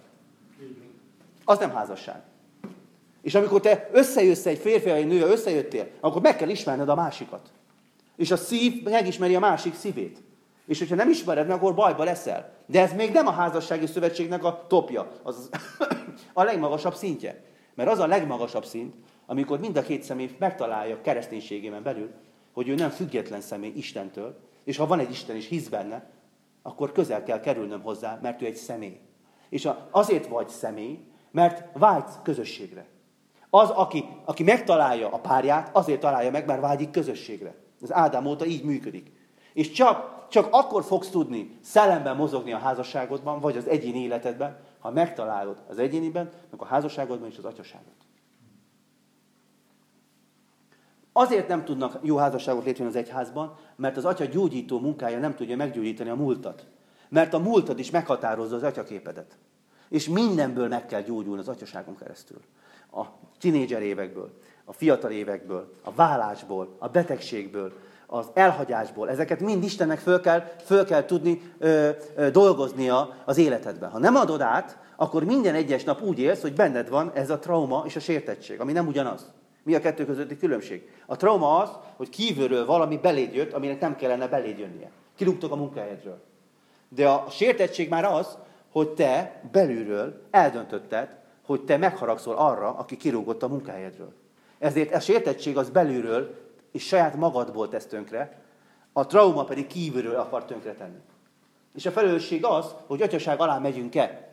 Az nem házasság. És amikor te összejössz egy férfi, vagy egy nővel összejöttél, akkor meg kell ismerned a másikat. És a szív megismeri a másik szívét. És hogyha nem ismered meg, akkor bajba leszel. De ez még nem a házassági szövetségnek a topja. Az a legmagasabb szintje. Mert az a legmagasabb szint, amikor mind a két személy megtalálja kereszténységében belül, hogy ő nem független személy Istentől, és ha van egy Isten és hisz benne, akkor közel kell kerülnöm hozzá, mert ő egy személy. És azért vagy személy, mert vágysz közösségre. Az, aki megtalálja a párját, azért találja meg, mert vágyik közösségre. Ez Ádám óta így működik. És csak akkor fogsz tudni szellemben mozogni a házasságodban, vagy az egyéni életedben, ha megtalálod az egyéniben, meg a házasságodban is az atyaságot. Azért nem tudnak jó házasságok létrejönni az egyházban, mert az atya gyógyító munkája nem tudja meggyógyítani a múltat. Mert a múltad is meghatározza az atyaképedet. És mindenből meg kell gyógyulni az atyaságon keresztül. A tinédzser évekből, a fiatal évekből, a vállásból, a betegségből, az elhagyásból. Ezeket mind Istennek föl kell tudni dolgoznia az életedben. Ha nem adod át, akkor minden egyes nap úgy élsz, hogy benned van ez a trauma és a sértettség, ami nem ugyanaz. Mi a kettő közötti különbség? A trauma az, hogy kívülről valami beléd jött, aminek nem kellene beléd jönnie. Kirúgtok a munkahelyedről. De a sértettség már az, hogy te belülről eldöntötted, hogy te megharagszol arra, aki kirúgott a munkahelyedről. Ezért a sértettség az belülről és saját magadból tesz tönkre, a trauma pedig kívülről akar tönkretenni. És a felelősség az, hogy atyaság alá megyünk-e.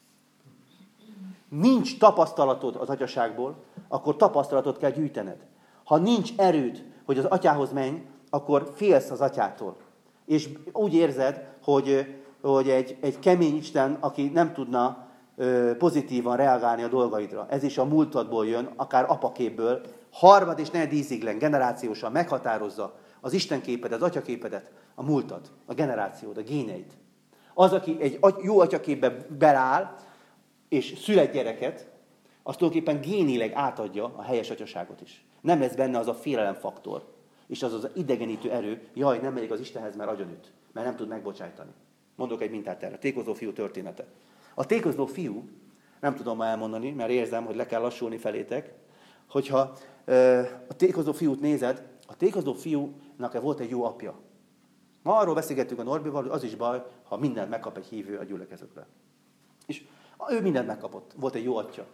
Nincs tapasztalatod az atyaságból, akkor tapasztalatot kell gyűjtened. Ha nincs erőd, hogy az atyához menj, akkor félsz az atyától. És úgy érzed, hogy egy kemény Isten, aki nem tudna pozitívan reagálni a dolgaidra. Ez is a múltadból jön, akár apaképből, harmad és negyed íziglen, generációsan meghatározza az Isten képedet, az atyaképedet, a múltad, a generációd, a géneid. Az, aki egy jó atyaképbe beláll, és szül egy gyereket, az tulajdonképpen génileg átadja a helyes atyaságot is. Nem lesz benne az a félelemfaktor, és az az idegenítő erő, jaj, nem megyek az Istenhez, mert agyonüt, mert nem tud megbocsájtani. Mondok egy mintát erre, a tékozló fiú története. A tékozló fiú, nem tudom ma elmondani, mert érzem, hogy le kell lassulni felétek, hogyha a tékozló fiút nézed, a tékozló fiúnak volt egy jó apja. Ma arról beszélgettünk a Norbival, hogy az is baj, ha mindent megkap egy hívő a gyülekezetben. És ő mindent megkapott, volt egy jó atya.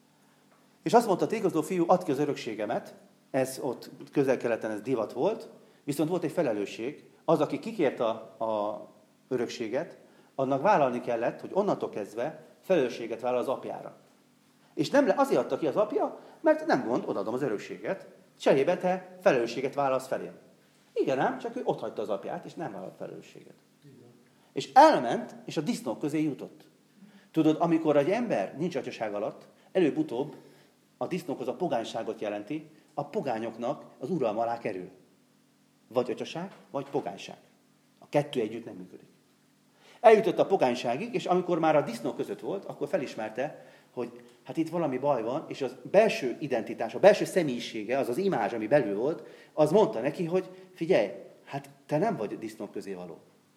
És azt mondta a tékozló fiú, add ki az örökségemet, ez ott közel-keleten ez divat volt, viszont volt egy felelősség, az, aki kikért a örökséget, annak vállalni kellett, hogy onnantól kezdve felelősséget vállal az apjára. És nem azért adta ki az apja, mert nem gond, odaadom az örökséget, cserébe te felelősséget vállalsz felém. Igen ám, csak ő otthagyta az apját, és nem vállalt felelősséget. Igen. És elment, és a disznók közé jutott. Tudod, amikor egy ember nincs atyaság alatt, előbb-utóbb a disznók az a pogányságot jelenti, a pogányoknak az uralma alá kerül. Vagy atyaság, vagy pogányság. A kettő együtt nem működik. Eljutott a pogányságig, és amikor már a disznók között volt, akkor felismerte, hogy hát itt valami baj van, és az belső identitás, a belső személyisége, az az imázs, ami belül volt, az mondta neki, hogy figyelj, hát te nem vagy disznók közé való.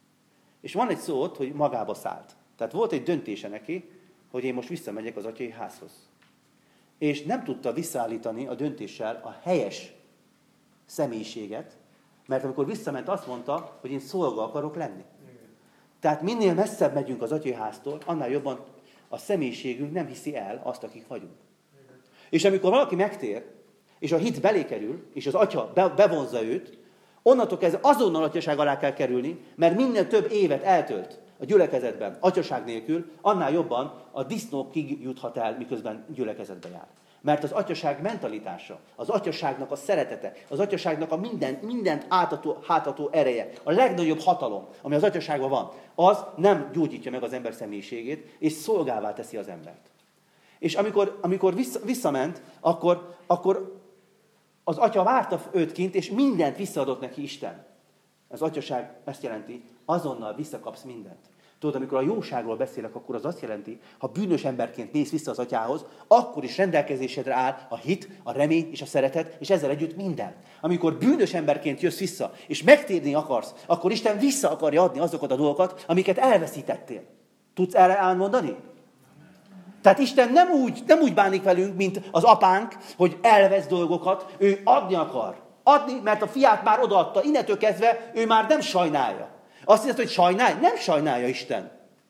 És van egy szót, hogy magába szállt. Tehát volt egy döntése neki, hogy én most visszamegyek az atyai házhoz. És nem tudta visszaállítani a döntéssel a helyes személyiséget, mert amikor visszament, azt mondta, hogy én szolga akarok lenni. Tehát minél messzebb megyünk az atyai háztól, annál jobban a személyiségünk nem hiszi el azt, akik vagyunk. És amikor valaki megtér, és a hit belé kerül, és az atya bevonzza őt, onnantól kezdve azonnal atyaság alá kell kerülni, mert minél több évet eltölt a gyülekezetben, atyaság nélkül, annál jobban a disznókig juthat el, miközben gyülekezetbe jár. Mert az atyaság mentalitása, az atyaságnak a szeretete, az atyaságnak a mindent átadó ereje, a legnagyobb hatalom, ami az atyaságban van, az nem gyógyítja meg az ember személyiségét, és szolgává teszi az embert. És amikor visszament, akkor az atya várta őt kint, és mindent visszaadott neki Isten. Az atyaság ezt jelenti, azonnal visszakapsz mindent. Tudod, amikor a jóságról beszélek, akkor az azt jelenti, ha bűnös emberként mész vissza az atyához, akkor is rendelkezésedre áll a hit, a remény és a szeretet, és ezzel együtt minden. Amikor bűnös emberként jössz vissza, és megtérni akarsz, akkor Isten vissza akarja adni azokat a dolgokat, amiket elveszítettél. Tudsz erre elmondani? Tehát Isten nem úgy bánik velünk, mint az apánk, hogy elvesz dolgokat, ő adni akar. Adni, mert a fiát már odaadta, innentől kezdve ő már nem sajnálja. Azt hiszed, hogy sajnálj? Nem sajnálja Isten.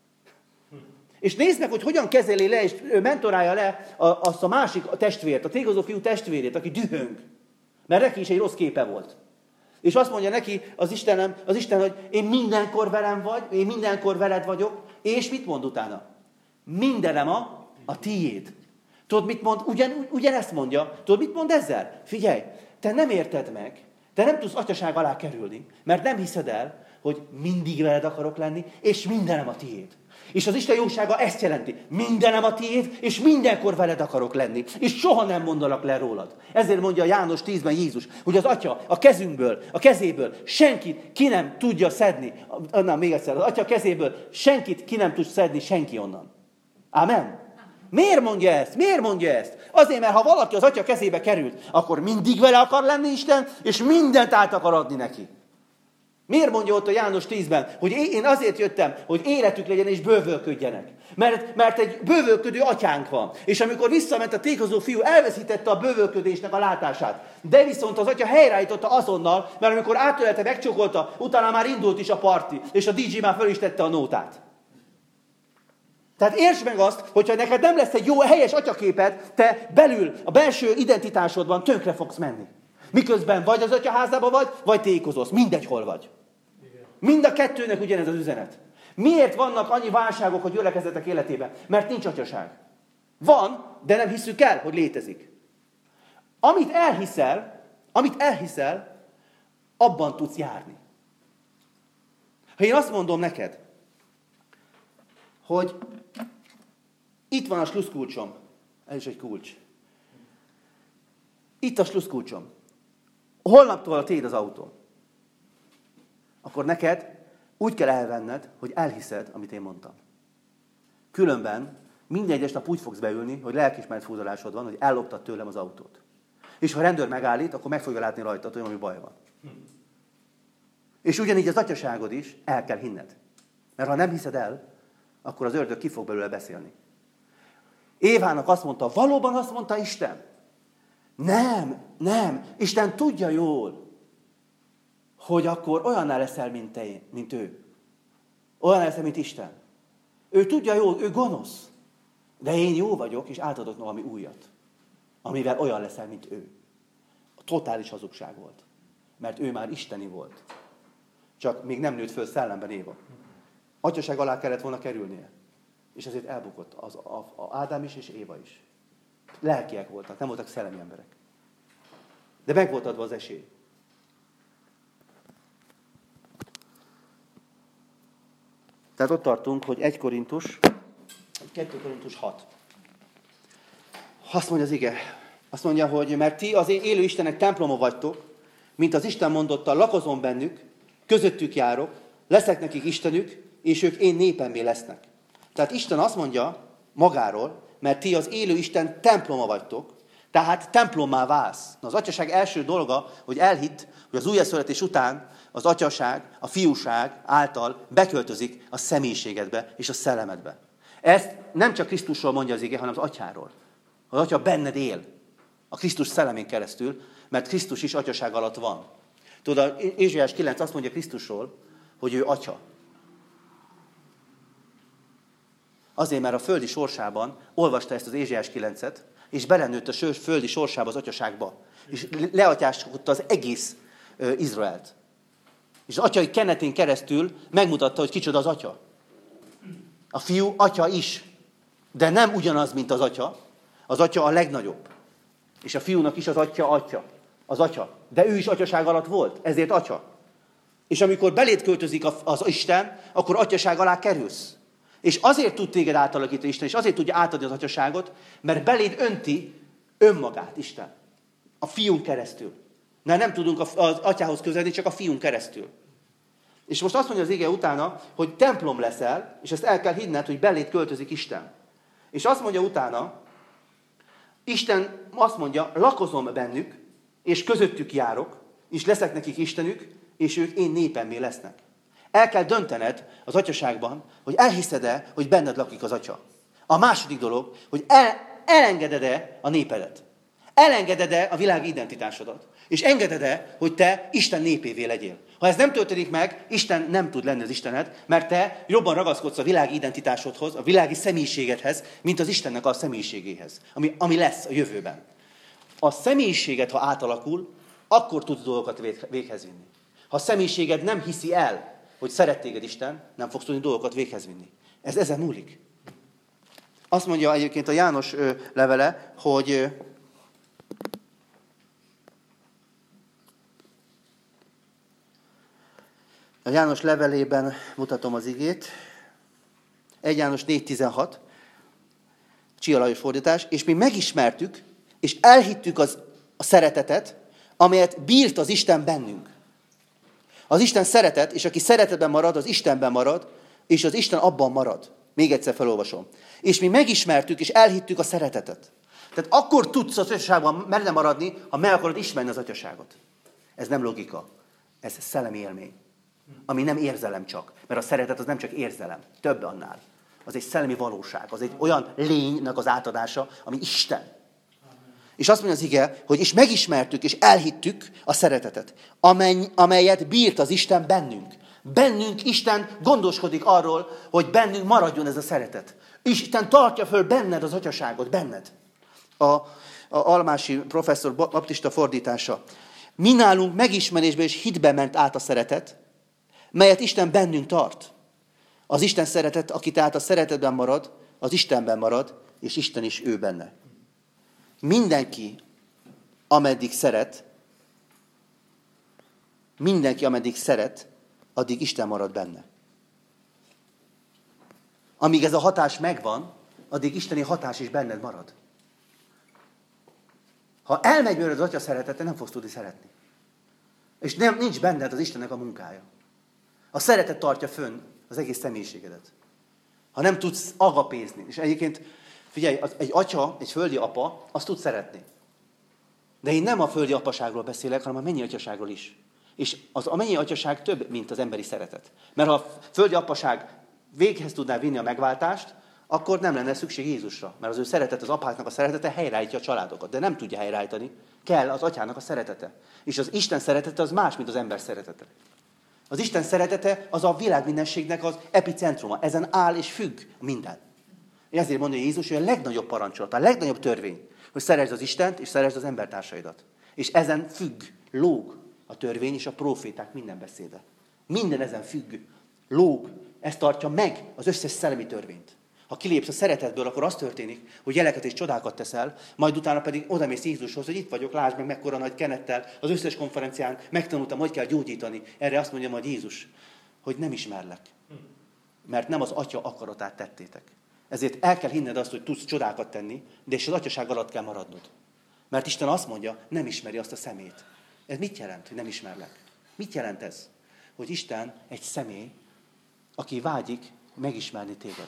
És nézd meg, hogy hogyan kezeli le, és mentorálja le azt a másik testvért, a tékozló fiú testvérét, aki dühöng. Mert neki is egy rossz képe volt. És azt mondja neki az Isten, hogy én mindenkor velem vagy, én mindenkor veled vagyok, és mit mond utána? Mindenem a tiéd. Tudod, mit mond? Ugyanezt mondja. Tudod, mit mond ezzel? Figyelj, te nem érted meg, te nem tudsz atyaság alá kerülni, mert nem hiszed el, hogy mindig veled akarok lenni, és mindenem a tiéd. És az Isten jósága ezt jelenti. Mindenem a tiéd, és mindenkor veled akarok lenni. És soha nem mondalak le rólad. Ezért mondja János 10-ben Jézus, hogy az Atya a kezünkből, a kezéből senkit ki nem tudja szedni. Még egyszer, az Atya kezéből senkit ki nem tud szedni senki onnan. Amen. Miért mondja ezt? Miért mondja ezt? Azért, mert ha valaki az Atya kezébe került, akkor mindig vele akar lenni Isten, és mindent át akar adni neki. Miért mondja ott a János 10-ben, hogy én azért jöttem, hogy életük legyen és bővölködjenek? Mert egy bővölködő atyánk van. És amikor visszament a tékozó fiú, elveszítette a bővölködésnek a látását. De viszont az atya helyreállította azonnal, mert amikor átölelte, megcsokolta, utána már indult is a parti, és a DJ már föl is tette a nótát. Tehát értsd meg azt, hogyha neked nem lesz egy jó, helyes atyaképed, te belül, a belső identitásodban tönkre fogsz menni. Miközben vagy az atyaházában vagy tékozolsz. Mindegy, hol vagy. Mind a kettőnek ugyanez az üzenet. Miért vannak annyi válságok a gyülekezetek életében? Mert nincs atyaság. Van, de nem hiszük el, hogy létezik. Amit elhiszel, abban tudsz járni. Ha én azt mondom neked, hogy itt van a sluszkulcsom, ez is egy kulcs. Itt a sluszkulcsom. Holnaptól a tiéd az autó. Akkor neked úgy kell elvenned, hogy elhiszed, amit én mondtam. Különben minden egyes nap úgy fogsz beülni, hogy lelkiismeret fúzolásod van, hogy elloptad tőlem az autót. És ha a rendőr megállít, akkor meg fogja látni rajtad, hogy valami baj van. És ugyanígy az atyaságod is el kell hinned. Mert ha nem hiszed el, akkor az ördög ki fog belőle beszélni. Évának azt mondta, valóban azt mondta Isten? Nem. Isten tudja jól, hogy akkor olyanná leszel, mint ő. Olyanná leszel, mint Isten. Ő tudja jól, ő gonosz. De én jó vagyok, és átadok valami újat. Amivel olyan leszel, mint ő. A totális hazugság volt. Mert ő már isteni volt. Csak még nem nőtt föl szellemben Éva. Atyaság alá kellett volna kerülnie. És ezért elbukott az Ádám is és Éva is. Lelkiek voltak, nem voltak szellemi emberek. De meg volt adva az esély. Tehát ott tartunk, hogy 2 Korintus 6. Azt mondja az ige, azt mondja, hogy mert ti az élő Istenek temploma vagytok, mint az Isten mondotta, lakozom bennük, közöttük járok, leszek nekik Istenük, és ők én népemmé lesznek. Tehát Isten azt mondja magáról, mert ti az élő Isten temploma vagytok, tehát templommá válsz. Na, az atyaság első dolga, hogy elhidd, hogy az újjászületés után az atyaság, a fiúság által beköltözik a személyiségedbe és a szellemedbe. Ezt nem csak Krisztusról mondja az ige, hanem az atyáról. Az atya benned él, a Krisztus szellemén keresztül, mert Krisztus is atyaság alatt van. Tudod, Ézsaiás 9 azt mondja Krisztusról, hogy ő atya. Azért, mert a földi sorsában olvasta ezt az Ézsaiás 9-et, és belenőtt a földi sorsába az atyaságba. És leatyáskodta az egész Izraelt. És az atyai kenetén keresztül megmutatta, hogy kicsoda az atya. A fiú atya is, de nem ugyanaz, mint az atya. Az atya a legnagyobb. És a fiúnak is az atya. Az atya. De ő is atyaság alatt volt, ezért atya. És amikor beléd költözik az Isten, akkor atyaság alá kerülsz. És azért tud téged átalakítani Isten, és azért tudja átadni az atyaságot, mert beléd önti önmagát Isten. A fiún keresztül. Nem tudunk az atyához közeledni, csak a fiún keresztül. És most azt mondja az ige utána, hogy templom leszel, és ezt el kell hinned, hogy beléd költözik Isten. És azt mondja utána, Isten azt mondja, lakozom bennük, és közöttük járok, és leszek nekik Istenük, és ők én népemmé lesznek. El kell döntened az atyaságban, hogy elhiszed-e, hogy benned lakik az atya. A második dolog, hogy elengeded-e a népedet. Elengeded-e a világi identitásodat. És engeded-e, hogy te Isten népévé legyél. Ha ez nem történik meg, Isten nem tud lenni az Istened, mert te jobban ragaszkodsz a világi identitásodhoz, a világi személyiségedhez, mint az Istennek a személyiségéhez, ami lesz a jövőben. A személyiséged, ha átalakul, akkor tudsz dolgokat véghez vinni. Ha a személyiséged nem hiszi el, hogy szeret téged Isten, nem fogsz tudni dolgokat véghez vinni. Ez ezen múlik. azt mondja egyébként a János levele, hogy a János levelében mutatom az igét. 1 János 4.16, Csia Lajos fordítás, és mi megismertük, és elhittük a szeretetet, amelyet bírt az Isten bennünk. Az Isten szeretet, és aki szeretetben marad, az Istenben marad, és az Isten abban marad. Még egyszer felolvasom. És mi megismertük, és elhittük a szeretetet. Tehát akkor tudsz az atyaságban merne maradni, ha meg akarod ismerni az atyaságot. Ez nem logika. Ez szellemi élmény. Ami nem érzelem csak. Mert a szeretet az nem csak érzelem. Több annál. Az egy szellemi valóság. Az egy olyan lénynek az átadása, ami Isten. És azt mondja az ige, hogy és megismertük, és elhittük a szeretetet, amelyet bírt az Isten bennünk. Bennünk Isten gondoskodik arról, hogy bennünk maradjon ez a szeretet. Isten tartja föl benned az atyaságot, benned. A Almási professzor baptista fordítása. Mi nálunk megismerésbe és hitbe ment át a szeretet, melyet Isten bennünk tart. Az Isten szeretet, aki tehát a szeretetben marad, az Istenben marad, és Isten is ő benne. Mindenki, ameddig szeret, addig Isten marad benne. Amíg ez a hatás megvan, addig isteni hatás is benned marad. Ha elmegy belőled az atya szeretete, nem fogsz tudni szeretni. És nincs benned az Istennek a munkája. A szeretet tartja fönn az egész személyiségedet. Ha nem tudsz agapézni. És egyébként, figyelj, egy atya, egy földi apa, azt tud szeretni. De én nem a földi apaságról beszélek, hanem a mennyi atyaságról is. És a mennyi atyaság több, mint az emberi szeretet. Mert ha a földi apaság véghez tudná vinni a megváltást, akkor nem lenne szükség Jézusra. Mert az ő szeretet, az apáknak a szeretete helyreállítja a családokat. De nem tudja helyreállítani. Kell az atyának a szeretete. És az Isten szeretete az más, mint az ember szeretete. Az Isten szeretete az a világ mindenségnek az epicentruma. Ezen áll és függ minden. Ezért mondja Jézus, hogy a legnagyobb parancsolat, a legnagyobb törvény, hogy szeresd az Istent és szeresd az embertársaidat. És ezen függ, lóg a törvény és a próféták minden beszéde. Minden ezen függ, lóg, ez tartja meg az összes szellemi törvényt. Ha kilépsz a szeretetből, akkor az történik, hogy jeleket és csodákat teszel, majd utána pedig odamész Jézushoz, hogy itt vagyok, lásd meg mekkora nagy kenettel, az összes konferencián megtanultam, hogy kell gyógyítani. Erre azt mondja majd Jézus, hogy nem ismerlek, mert nem az atya akaratát tettétek. Ezért el kell hinned azt, hogy tudsz csodákat tenni, de és az atyaság alatt kell maradnod. Mert Isten azt mondja, nem ismeri azt a szemét. Ez mit jelent, hogy nem ismerlek? Mit jelent ez? Hogy Isten egy személy, aki vágyik megismerni téged.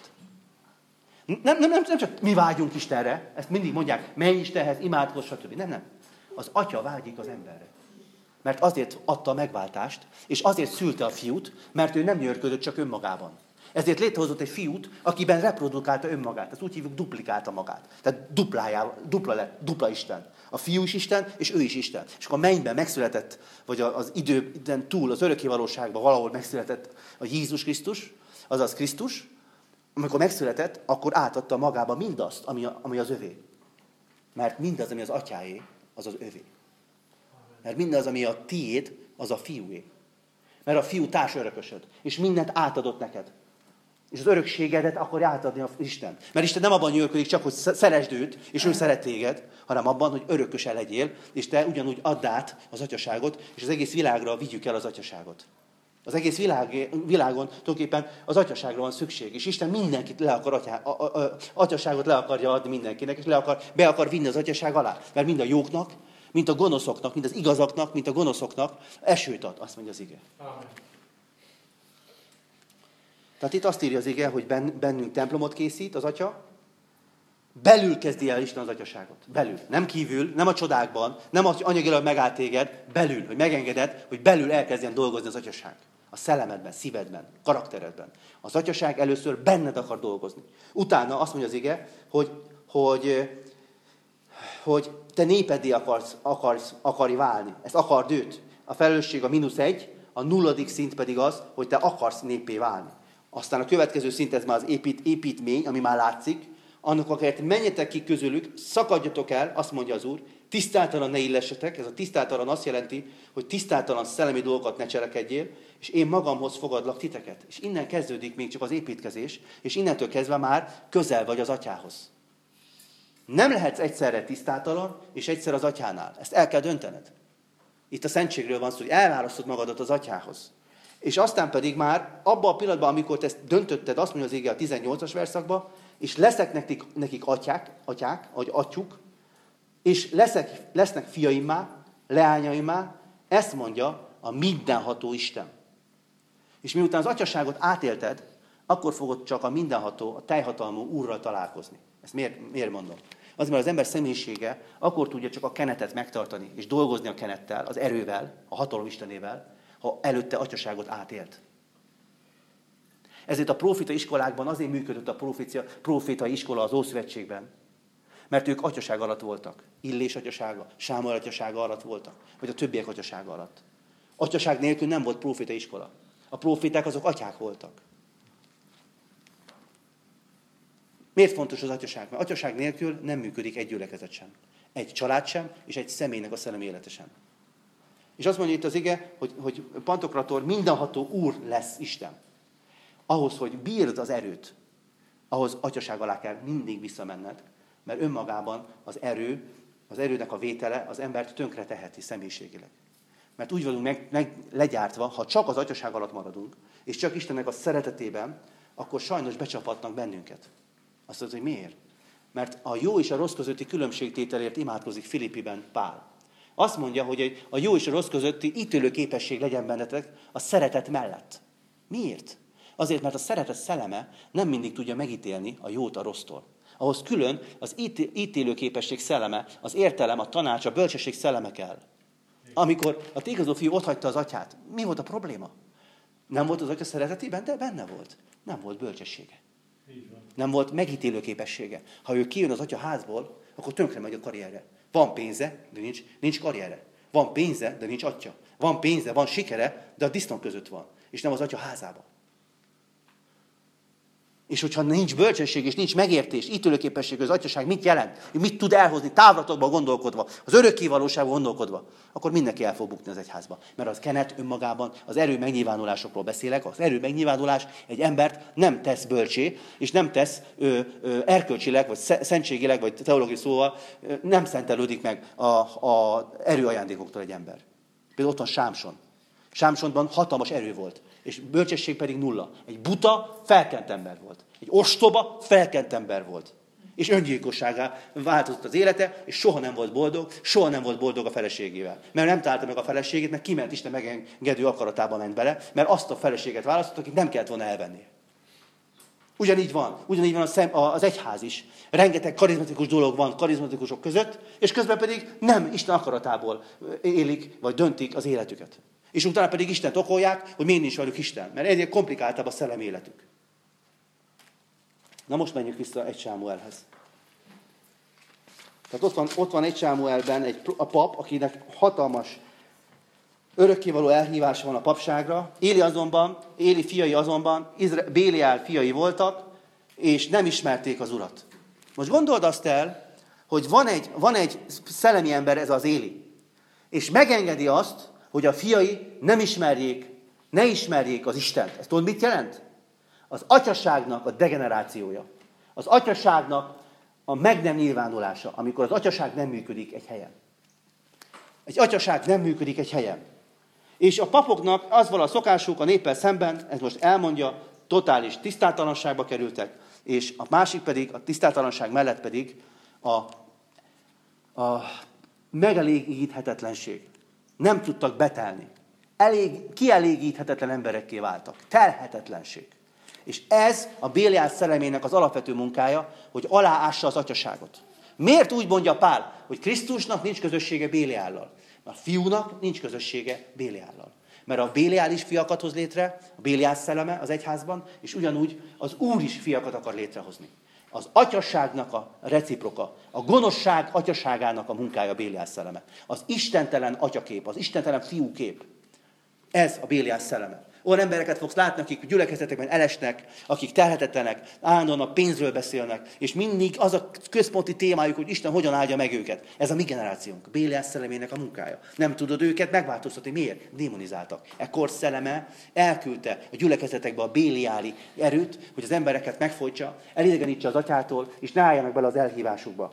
Nem csak mi vágyunk Istenre, ezt mindig mondják, menj Istenhez, imádkozz, stb. Nem. Az atya vágyik az emberre. Mert azért adta a megváltást, és azért szülte a fiút, mert ő nem nyörködött csak önmagában. Ezért létrehozott egy fiút, akiben reprodukálta önmagát. Ezt úgy hívjuk, duplikálta magát. Tehát dupla Isten. A fiú is Isten, és ő is Isten. És akkor a mennyben megszületett, vagy az időben túl, az örökké valóságban valahol megszületett a Jézus Krisztus, azaz Krisztus, amikor megszületett, akkor átadta magába mindazt, ami az övé. Mert mindaz, ami az atyáé, az az övé. Mert mindaz, ami a tiéd, az a fiúé. Mert a fiú társörökösöd, és mindent átadott neked. És az örökségedet akarja átadni az Isten. Mert Isten nem abban nyűlködik csak, hogy szeresd őt, és ő szeret téged, hanem abban, hogy örököse legyél, és te ugyanúgy add át az atyaságot, és az egész világra vigyük el az atyaságot. Az egész világon tulajdonképpen az atyaságra van szükség, és Isten mindenkit atyaságot le akarja adni mindenkinek, és be akar vinni az atyaság alá. Mert mind a jóknak, mind a gonoszoknak, mind az igazaknak, mind a gonoszoknak esőt ad, azt mondja az ige. Amen. Tehát itt azt írja az ige, hogy bennünk templomot készít az atya, belül kezdi el Isten az atyaságot. Belül. Nem kívül, nem a csodákban, nem az, hogy anyagilag megállt téged, belül, hogy megengeded, hogy belül elkezdjen dolgozni az atyaság. A szellemedben, szívedben, karakteredben. Az atyaság először benned akar dolgozni. Utána azt mondja az ige, hogy te népeddé akarj válni. Ezt akard őt. A felelősség a -1, a 0. szint pedig az, hogy te akarsz néppé válni. Aztán a következő szint, ez már az építmény, ami már látszik, annak akért menjetek ki közülük, szakadjatok el, azt mondja az Úr, tisztátalan ne illessetek, ez a tisztátalan azt jelenti, hogy tisztátalan szellemi dolgokat ne cselekedjél, és én magamhoz fogadlak titeket. És innen kezdődik még csak az építkezés, és innentől kezdve már közel vagy az atyához. Nem lehetsz egyszerre tisztátalan, és egyszer az atyánál. Ezt el kell döntened. Itt a szentségről van szó, hogy elválasztod magadat az atyához. És aztán pedig már abban a pillanatban, amikor te ezt döntötted, azt mondja az ige a 18-as verszakban, és leszek nekik atyák, vagy atyuk, és lesznek fiaimmá, leányaimmá, ezt mondja a mindenható Isten. És miután az atyaságot átélted, akkor fogod csak a mindenható, a teljhatalmú Úrral találkozni. Ezt miért mondom? Az, mert az ember személyisége akkor tudja csak a kenetet megtartani, és dolgozni a kenettel, az erővel, a hatalom Istenével, ha előtte atyaságot átélt. Ezért a prófita iskolákban azért működött a prófitai iskola az Ószövetségben, mert ők atyaság alatt voltak. Illés atyasága, Sámuel atyasága alatt voltak, vagy a többiek atyasága alatt. Atyaság nélkül nem volt prófitai iskola. A prófiták azok atyák voltak. Miért fontos az atyaság? Mert atyaság nélkül nem működik egy gyülekezet sem. Egy család sem, és egy személynek a szellemi élete sem. És azt mondja itt az ige, hogy Pantokrator mindenható Úr lesz Isten. Ahhoz, hogy bírd az erőt, ahhoz atyaság alá kell mindig visszamenned, mert önmagában az erőnek a vétele az embert tönkre teheti személyiségileg. Mert úgy vagyunk legyártva, ha csak az atyaság alatt maradunk, és csak Istennek a szeretetében, akkor sajnos becsapatnak bennünket. Azt mondod, hogy miért? Mert a jó és a rossz közötti különbségtételért imádkozik Filippiben Pál. Azt mondja, hogy a jó és a rossz közötti ítélő képesség legyen bennetek a szeretet mellett. Miért? Azért, mert a szeretet szelleme nem mindig tudja megítélni a jót a rossztól. Ahhoz külön az ítélő képesség szelleme, az értelem, a tanács, a bölcsesség szelleme kell. Amikor a tégazó fiú otthagyta az atyát, mi volt a probléma? Nem volt az atya szeretetében, de benne volt. Nem volt bölcsessége. Nem volt megítélő képessége. Ha ő kijön az atya házból, akkor tönkre megy a karrierre. Van pénze, de nincs karrierre. Van pénze, de nincs atya. Van pénze, van sikere, de a disznók között van. És nem az atya házában. És hogyha nincs bölcsesség, és nincs megértés, ítélőképesség, az atyaság mit jelent, mit tud elhozni távlatokban gondolkodva, az örökkévalóságban gondolkodva, akkor mindenki el fog bukni az egyházba. Mert az kenet önmagában, az erő megnyilvánulásokról beszélek, az erő megnyilvánulás egy embert nem tesz bölcsé, és nem tesz erkölcsileg, vagy szentségileg, vagy teológiai szóval, nem szentelődik meg az erőajándékoktól egy ember. Például ott van Sámson. Sámsonban hatalmas erő volt, és bölcsesség pedig nulla. Egy buta, felkent ember volt. Egy ostoba, felkent ember volt. És öngyilkosságá változott az élete, és soha nem volt boldog a feleségével. Mert nem találta meg a feleségét, mert kiment Isten megengedő akaratába ment bele, mert azt a feleséget választott, akit nem kellett volna elvenni. Ugyanígy van az egyház is. Rengeteg karizmatikus dolog van karizmatikusok között, és közben pedig nem Isten akaratából élik, vagy döntik az életüket. És utána pedig Istent okolják, hogy miért nincs velük Isten. Mert egyre komplikáltabb a szellemi életük. Na most menjünk vissza 1 Sámuelhez. Tehát ott van 1 Sámuelben a pap, akinek hatalmas örökkévaló elhívása van a papságra. Éli fiai azonban Béliál fiai voltak, és nem ismerték az Urat. Most gondold azt el, hogy van egy szellemi ember, ez az Éli. És megengedi azt, hogy a fiai ne ismerjék az Istent. Ezt tudod, mit jelent? Az atyaságnak a degenerációja. Az atyaságnak a meg nem nyilvánulása, amikor az atyaság nem működik egy helyen. Egy atyaság nem működik egy helyen. És a papoknak az van a szokásuk a néppel szemben, ez most elmondja, totális tisztátalanságba kerültek, és a másik pedig, a tisztátalanság mellett pedig a megelégíthetetlenség. Nem tudtak betelni. Kielégíthetetlen emberekké váltak. Telhetetlenség. És ez a Béliál szellemének az alapvető munkája, hogy aláássa az atyaságot. Miért úgy mondja Pál, hogy Krisztusnak nincs közössége Béliállal? A fiúnak nincs közössége Béliállal. Mert a Béliál is fiakat hoz létre, a Béliál szelleme az egyházban, és ugyanúgy az Úr is fiakat akar létrehozni. Az atyasságnak a reciproka, a gonoszság atyaságának a munkája a Béliál szelleme. Az istentelen atyakép, az istentelen fiúkép. Ez a Béliál szelleme. Olyan embereket fogsz látni, akik gyülekezetekben elesnek, akik terhetetlenek, állandóan a pénzről beszélnek, és mindig az a központi témájuk, hogy Isten hogyan áldja meg őket. Ez a mi generációnk, Béliás szellemének a munkája. Nem tudod őket megváltoztatni. Miért? Démonizáltak. Ekkor szelleme elküldte a gyülekezetekbe a béliáli erőt, hogy az embereket megfojtsa, elidegenítse az atyától, és ne álljanak bele az elhívásukba.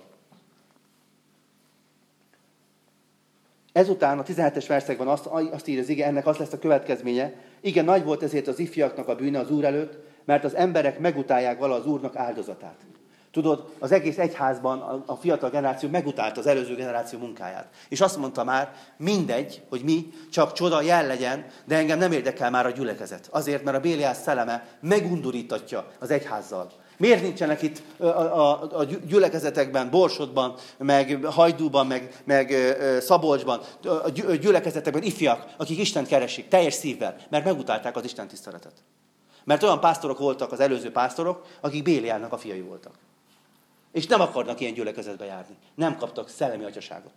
Ezután a 17-es verszakban azt írja az ige, ennek az lesz a következménye. Igen, nagy volt ezért az ifjaknak a bűne az Úr előtt, mert az emberek megutálják vala az Úrnak áldozatát. Tudod, az egész egyházban a fiatal generáció megutálta az előző generáció munkáját. És azt mondta már, mindegy, hogy mi, csak csoda jel legyen, de engem nem érdekel már a gyülekezet. Azért, mert a Béliás szelleme megundorítatja az egyházzal. Miért nincsenek itt a gyülekezetekben, Borsodban, meg Hajdúban, meg Szabolcsban, a gyülekezetekben ifjak, akik Istent keresik, teljes szívvel, mert megutálták az Isten tiszteletet. Mert olyan pásztorok voltak az előző pásztorok, akik Béliának a fiai voltak. És nem akarnak ilyen gyülekezetbe járni. Nem kaptak szellemi atyaságot.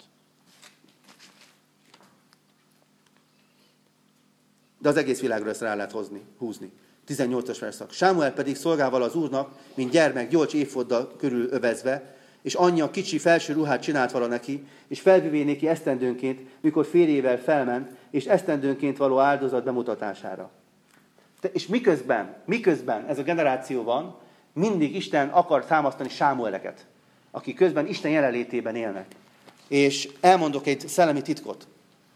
De az egész világra ezt rá lehet húzni. 18-as verszak. Sámuel pedig szolgál az Úrnak, mint gyermek, gyolcs éfoddal körül övezve, és anyja kicsi felső ruhát csinált vala neki, és felvivé neki esztendőnként, mikor férjével felment, és esztendőnként való áldozat bemutatására. És miközben ez a generáció van, mindig Isten akar támasztani Sámueleket, akik közben Isten jelenlétében élnek. És elmondok egy szellemi titkot.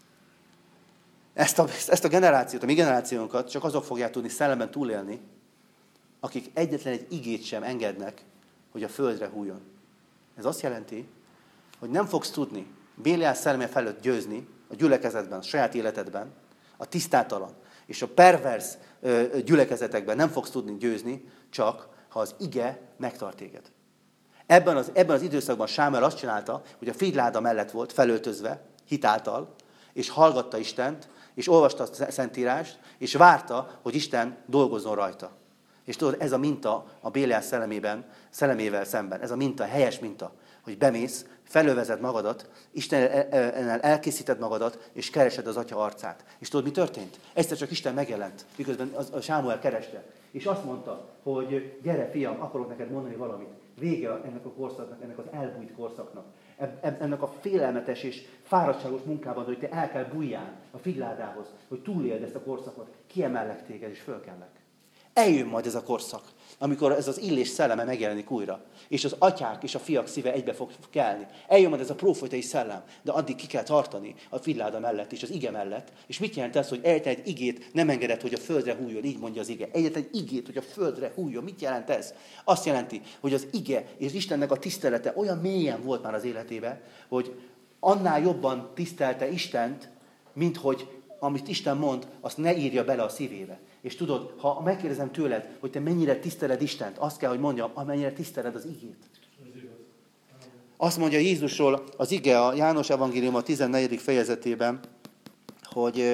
Ezt a generációt, a mi generációnkat csak azok fogják tudni szellemben túlélni, akik egyetlen egy igét sem engednek, hogy a földre hújjon. Ez azt jelenti, hogy nem fogsz tudni Béliás szelleme felett győzni a gyülekezetben, a saját életedben, a tisztátalan és a pervers gyülekezetekben nem fogsz tudni győzni, csak ha az ige megtart téged. Ebben az időszakban Sámuel azt csinálta, hogy a figyláda mellett volt felöltözve, hitáltal, és hallgatta Istent, és olvasta a Szentírást, és várta, hogy Isten dolgozzon rajta. És tudod, ez a minta a Béliás szellemével szemben. Ez a minta, helyes minta, hogy bemész, felövezed magadat, Istennel elkészíted magadat, és keresed az Atya arcát. És tudod, mi történt? Egyszer csak Isten megjelent, miközben a Sámuel kereste. És azt mondta, hogy gyere, fiam, akarok neked mondani valamit. Vége ennek a korszaknak, ennek az elbújt korszaknak. Ennek a félelmetes és fáradtságos munkában, hogy te el kell bújjál a figyládához, hogy túléld ezt a korszakot, kiemellek téged és fölkellek. Eljön majd ez a korszak, amikor ez az Illés szelleme megjelenik újra, és az atyák és a fiak szíve egybe fog kelni. Eljön majd ez a prófétai szellem, de addig ki kell tartani a figyláda mellett és az ige mellett. És mit jelent ez, hogy egyetlen egy igét nem engedett, hogy a földre hújjon, így mondja az ige. Egyetlen egy igét, hogy a földre hújjon. Mit jelent ez? Azt jelenti, hogy az ige és Istennek a tisztelete olyan mélyen volt már az életében, hogy annál jobban tisztelte Istent, mint hogy amit Isten mond, azt ne írja bele a szívébe. És tudod, ha megkérdezem tőled, hogy te mennyire tiszteled Istent, azt kell, hogy mondjam, amennyire tiszteled az igét. Azt mondja Jézusról az ige a János evangélium a 14. fejezetében, hogy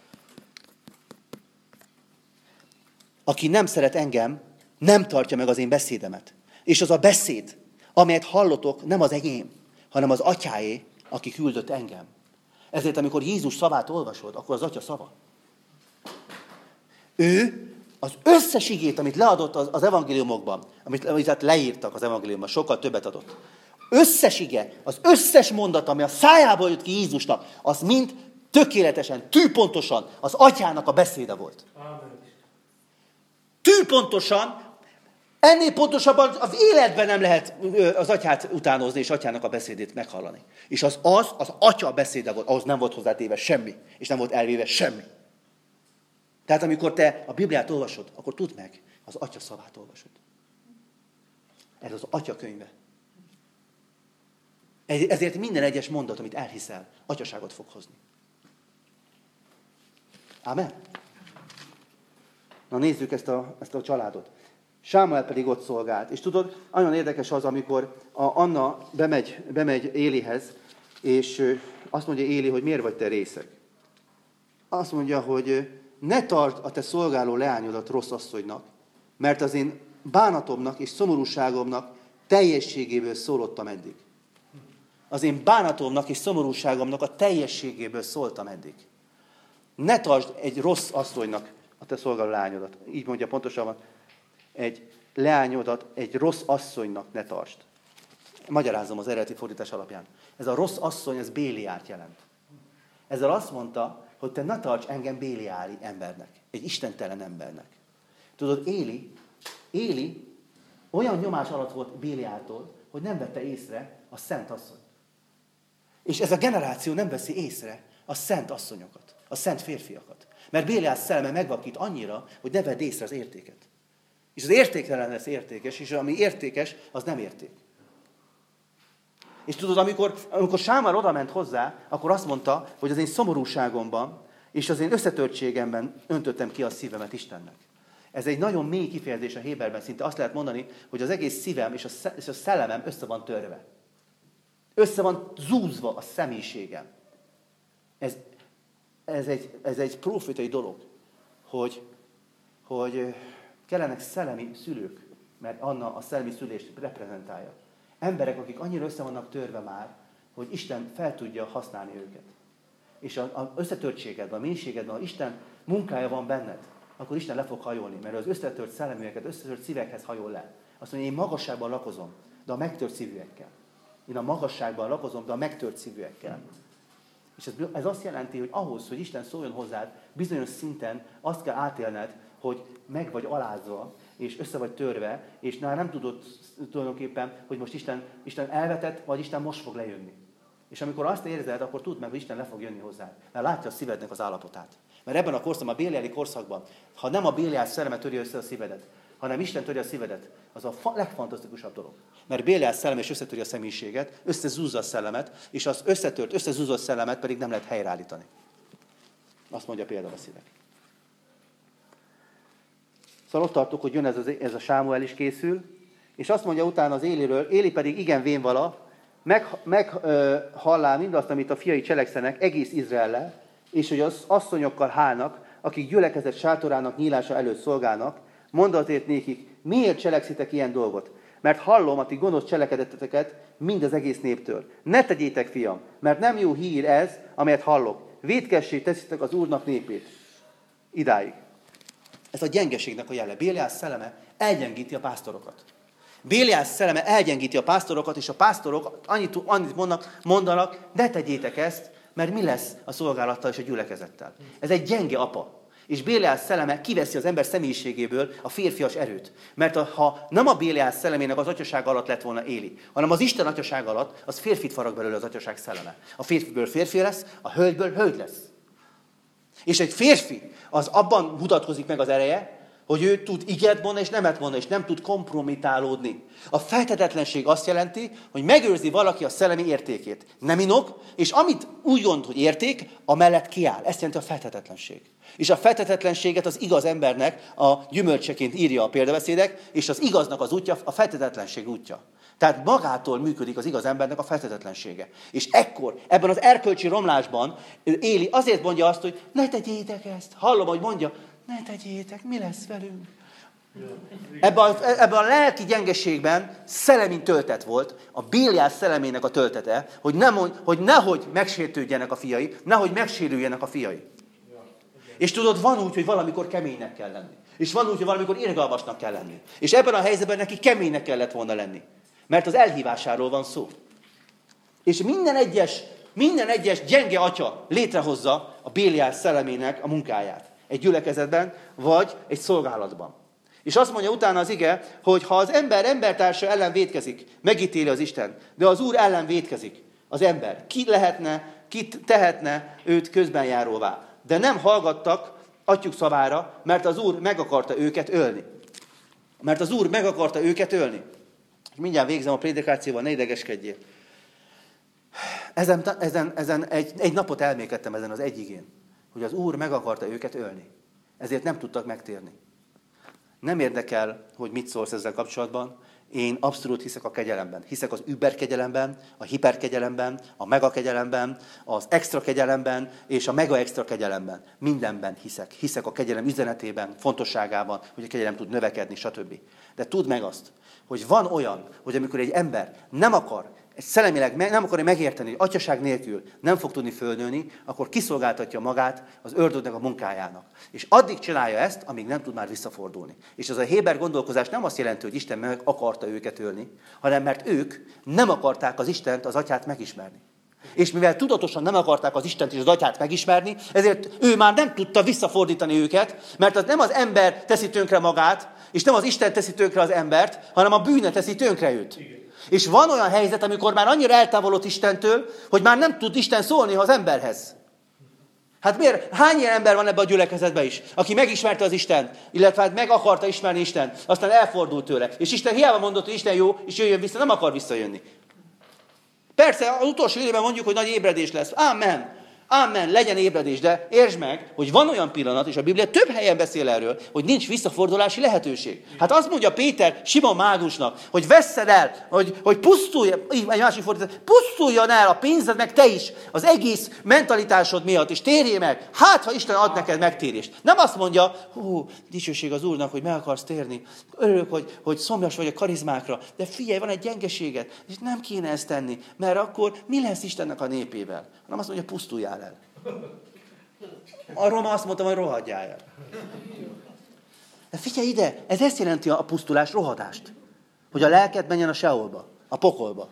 aki nem szeret engem, nem tartja meg az én beszédemet. És az a beszéd, amelyet hallotok, nem az enyém, hanem az atyáé, aki küldött engem. Ezért, amikor Jézus szavát olvasod, akkor az atya szava. Ő az összes igét, amit leadott az evangéliumokban, amit leírtak az evangéliumban, sokkal többet adott. Összes ige, az összes mondat, ami a szájából jött ki Jézusnak, az mind tökéletesen, tűpontosan az atyának a beszéde volt. Tűpontosan, ennél pontosabban az életben nem lehet az atyát utánozni, és atyának a beszédét meghallani. És az atya beszéde volt, ahhoz nem volt hozzátéve semmi, és nem volt elvéve semmi. Tehát amikor te a Bibliát olvasod, akkor tudd meg, az atya szavát olvasod. Ez az atya könyve. Ezért minden egyes mondat, amit elhiszel, atyaságot fog hozni. Ámen? Na nézzük ezt a családot. Sámuel pedig ott szolgált. És tudod, nagyon érdekes az, amikor Anna bemegy Élihez, és azt mondja Éli, hogy miért vagy te részeg. Azt mondja, hogy ne tartsd a te szolgáló leányodat rossz asszonynak, mert az én bánatomnak és szomorúságomnak teljességéből szólottam eddig. Az én bánatomnak és szomorúságomnak a teljességéből szóltam eddig. Ne tartsd egy rossz asszonynak a te szolgáló leányodat. Így mondja pontosabban, egy leányodat egy rossz asszonynak ne tartsd. Magyarázom az eredeti fordítás alapján. Ez a rossz asszony, ez Béliárt jelent. Ezzel azt mondta, hogy te ne tarts engem Béliári embernek, egy istentelen embernek. Tudod, Éli olyan nyomás alatt volt Béliártól, hogy nem vette észre a szent asszonyt. És ez a generáció nem veszi észre a szent asszonyokat, a szent férfiakat. Mert Béliár szelleme megvakít annyira, hogy ne vedd észre az értéket. És az értéktelen lesz értékes, és ami értékes, az nem érték. És tudod, amikor Sámár oda ment hozzá, akkor azt mondta, hogy az én szomorúságomban és az én összetörtségemben öntöttem ki a szívemet Istennek. Ez egy nagyon mély kifejezés a héberben, szinte azt lehet mondani, hogy az egész szívem és a szellemem össze van törve. Össze van zúzva a személyiségem. Ez egy profétai dolog, hogy kellenek szellemi szülők, mert Anna a szellemi szülést reprezentálja. Emberek, akik annyira össze vannak törve már, hogy Isten fel tudja használni őket. És az összetörtségedben, a mélységedben, ha Isten munkája van benned, akkor Isten le fog hajolni, mert az összetört szelleműeket, összetört szívekhez hajol le. Azt mondja, én magasságban lakozom, de a megtört szívűekkel. Én a magasságban lakozom, de a megtört szívűekkel. És ez azt jelenti, hogy ahhoz, hogy Isten szóljon hozzád, bizonyos szinten azt kell átélned, hogy meg vagy alázva, és össze vagy törve, és nem tudod tulajdonképpen, hogy most Isten elvetett, vagy Isten most fog lejönni. És amikor azt érzed, akkor tudd meg, hogy Isten le fog jönni hozzád. Mert látja a szívednek az állapotát. Mert ebben a korszakban, a béliári korszakban, ha nem a Béliár szelleme törje össze a szívedet, hanem Isten törje a szívedet, az a legfantasztikusabb dolog. Mert Béliár szelleme is összetöri a személyiséget, összezúzza a szellemet, és az összezúzott szellemet pedig nem lehet helyreállítani. Azt mondja például a szívek. Szóval ott tartok, hogy jön ez a Sámuel is készül, és azt mondja utána az Éliről, Éli pedig igen vénvala, meghallál mindazt, amit a fiai cselekszenek egész Izraellel, és hogy az asszonyokkal hálnak, akik gyülekezet sátorának nyílása előtt szolgálnak, mondatért nékik, miért cselekszitek ilyen dolgot? Mert hallom a ti gonosz cselekedeteket mind az egész néptől. Ne tegyétek, fiam, mert nem jó hír ez, amelyet hallok. Vétkessé teszitek az Úrnak népét. Idáig. Ez a gyengeségnek a jele. Béliár szelleme elgyengíti a pásztorokat. Béliár szelleme elgyengíti a pásztorokat, és a pásztorok annyit mondanak, ne tegyétek ezt, mert mi lesz a szolgálattal és a gyülekezettel. Ez egy gyenge apa. És Béliár szelleme kiveszi az ember személyiségéből a férfias erőt. Mert ha nem a Béliár szellemének az atyaság alatt lett volna Éli, hanem az Isten atyaság alatt, az férfit farag belőle az atyaság szelleme. A férfiből férfi lesz, a hölgyből hölgy lesz. És egy férfi, az abban mutatkozik meg az ereje, hogy ő tud igent mondani és nemet mondani, és nem tud kompromitálódni. A feltetetlenség azt jelenti, hogy megőrzi valaki a szellemi értékét. Nem inog, és amit úgy gond, hogy érték, amellett kiáll. Ezt jelenti a feltetetlenség. És a feltetetlenséget az igaz embernek a gyümölcseként írja a példabeszédek, és az igaznak az útja a feltetetlenség útja. Tehát magától működik az igaz embernek a feltetetlensége. És ekkor, ebben az erkölcsi romlásban Éli azért mondja azt, hogy ne tegyétek ezt. Hallom, hogy mondja, ne tegyétek, mi lesz velünk? Ebben a lelki gyengeségben szellemi töltet volt, a Béliár szellemének a töltete, hogy nehogy megsértődjenek a fiai, nehogy megsérüljenek a fiai. És tudod, van úgy, hogy valamikor keménynek kell lenni. És van úgy, hogy valamikor irgalmasnak kell lenni. És ebben a helyzetben neki keménynek kellett volna lenni. Mert az elhívásáról van szó. És minden egyes gyenge atya létrehozza a Béliár szellemének a munkáját. Egy gyülekezetben, vagy egy szolgálatban. És azt mondja utána az ige, hogy ha az ember embertársa ellen vétkezik, megítéli az Isten, de az Úr ellen vétkezik az ember. Ki tehetne őt közbenjáróvá? De nem hallgattak atyjuk szavára, mert az Úr meg akarta őket ölni. Mert az Úr meg akarta őket ölni. Mindjárt végzem a prédikációval, ne idegeskedjél. Ezen egy napot elmékedtem ezen az egy igén, hogy az Úr meg akarta őket ölni. Ezért nem tudtak megtérni. Nem érdekel, hogy mit szólsz ezzel kapcsolatban. Én abszolút hiszek a kegyelemben. Hiszek az überkegyelemben, a hiperkegyelemben, a megakegyelemben, az extra kegyelemben és a mega extra kegyelemben. Mindenben hiszek. Hiszek a kegyelem üzenetében, fontosságában, hogy a kegyelem tud növekedni, stb. De tudd meg azt, hogy van olyan, hogy amikor egy ember nem akar szellemileg nem akarja megérteni, hogy atyaság nélkül nem fog tudni fölnőni, akkor kiszolgáltatja magát az ördögnek a munkájának. És addig csinálja ezt, amíg nem tud már visszafordulni. És az a héber gondolkozás nem azt jelenti, hogy Isten meg akarta őket ölni, hanem mert ők nem akarták az Istent, az atyát megismerni. És mivel tudatosan nem akarták az Istent és az atyát megismerni, ezért ő már nem tudta visszafordítani őket, mert az nem az ember teszi tönkre magát, és nem az Isten teszi tönkre az embert, hanem a bűne teszi tönkre őt. Igen. És van olyan helyzet, amikor már annyira eltávolodott Istentől, hogy már nem tud Isten szólni az emberhez. Hát miért? Hány ilyen ember van ebben a gyülekezetben is, aki megismerte az Istent, illetve hát meg akarta ismerni Istent, aztán elfordult tőle. És Isten hiába mondott, hogy Isten jó, és jöjjön vissza, nem akar visszajönni. Persze, az utolsó időben mondjuk, hogy nagy ébredés lesz. Amen. Amen, legyen ébredés, de értsd meg, hogy van olyan pillanat, és a Biblia több helyen beszél erről, hogy nincs visszafordulási lehetőség. Hát azt mondja Péter Simon mágusnak, hogy vessed el, hogy pusztuljon, egy másik fordítás, pusztuljon el a pénzed, meg te is, az egész mentalitásod miatt, és térjél meg. Hát, ha Isten ad neked megtérést. Nem azt mondja, dicsőség az Úrnak, hogy meg akarsz térni. Örülök, hogy szomjas vagy a karizmákra, de figyelj, van egy gyengeséged, és nem kéne ezt tenni, mert akkor mi lesz Istennek a népével? Hanem azt mondja, pusztuljál el. Arról ma azt mondtam, hogy rohadjál el. De figyelj ide, ez ezt jelenti a pusztulás, rohadást. Hogy a lelked menjen a Seolba, a pokolba.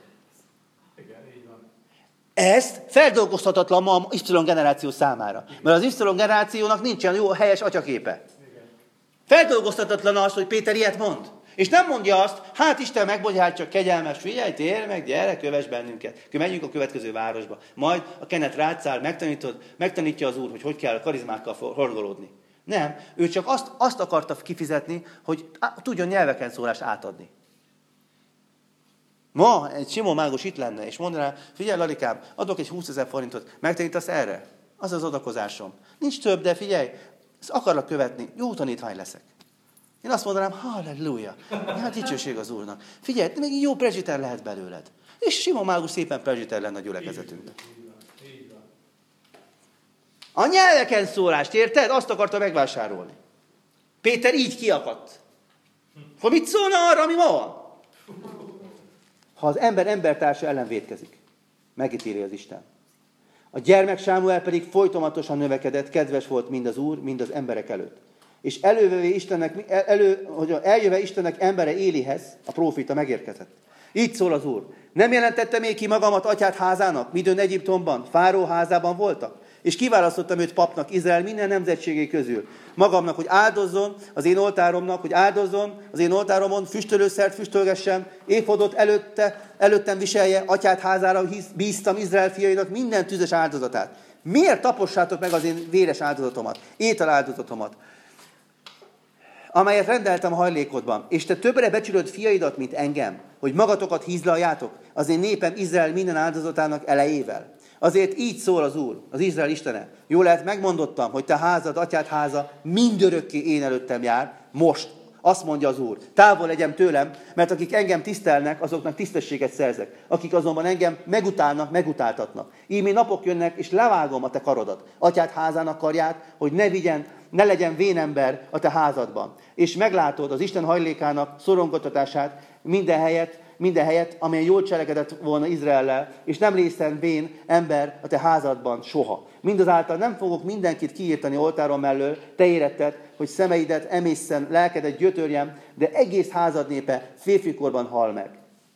Ez feldolgozhatatlan ma a Y generáció számára. Mert az Y generációnak nincsen jó, helyes atyaképe. Feldolgozhatatlan az, hogy Péter ilyet mond. És nem mondja azt, hát Isten megbocsát, csak kegyelmes, figyelj, térj meg, gyere, kövess bennünket. Megyünk a következő városba. Majd a kenet rátszál, megtanítja az Úr, hogy kell a karizmákkal horgolódni. Nem, ő csak azt akarta kifizetni, hogy tudjon nyelveken szólást átadni. Ma egy Simon mágus itt lenne, és mondaná, figyelj Lalikám, adok egy 20 000 forintot, megtanítasz erre? Az az adakozásom. Nincs több, de figyelj, ezt akarlak követni, jó tanítvány leszek. Én azt mondanám, halleluja, hát dicsőség az Úrnak. Figyelj, még jó prezsiter lehet belőled. És Simon mágus szépen prezsiter lenne a gyülekezetünkben. A nyelveken szólást, érted? Azt akarta megvásárolni. Péter így kiakadt. Hogy mit szólna arra, ami ma van? Ha az ember embertársa ellen vétkezik, megítéli az Isten. A gyermek Sámuel pedig folyamatosan növekedett, kedves volt mind az Úr, mind az emberek előtt. És eljöve Istennek embere Élihez, a prófita megérkezett. Így szól az Úr. Nem jelentette még ki magamat atyád házának, midőn Egyiptomban, Fáró házában voltak? És kiválasztottam őt papnak Izrael minden nemzetségé közül. Magamnak, hogy áldozzon az én oltáromnak, hogy áldozzon az én oltáromon, füstölőszert füstölgessen, éfodot előttem viselje, atyád házára bíztam Izrael fiainak minden tüzes áldozatát. Miért tapossátok meg az én véres áldozatomat, ételáldozatomat, amelyet rendeltem a hajlékodban, és te többre becsülöd fiaidat, mint engem, hogy magatokat hízlaljátok az én népem Izrael minden áldozatának elejével. Azért így szól az Úr, az Izrael Istene. Jól lehet, megmondottam, hogy te házad, atyád háza mindörökké én előttem jár, most. Azt mondja az Úr, távol legyen tőlem, mert akik engem tisztelnek, azoknak tisztességet szerzek. Akik azonban engem megutálnak, megutáltatnak. Íme napok jönnek, és levágom a te karodat. Atyád házának karját, hogy ne legyen vénember a te házadban. És meglátod az Isten hajlékának szorongatatását minden helyet, amelyen jól cselekedett volna Izraellel, és nem részen vén ember a te házadban soha. Mindazáltal nem fogok mindenkit kiírtani oltáron mellől, te éretted, hogy szemeidet emészen, lelkedet gyötörjem, de egész házad népe férfikorban hal meg.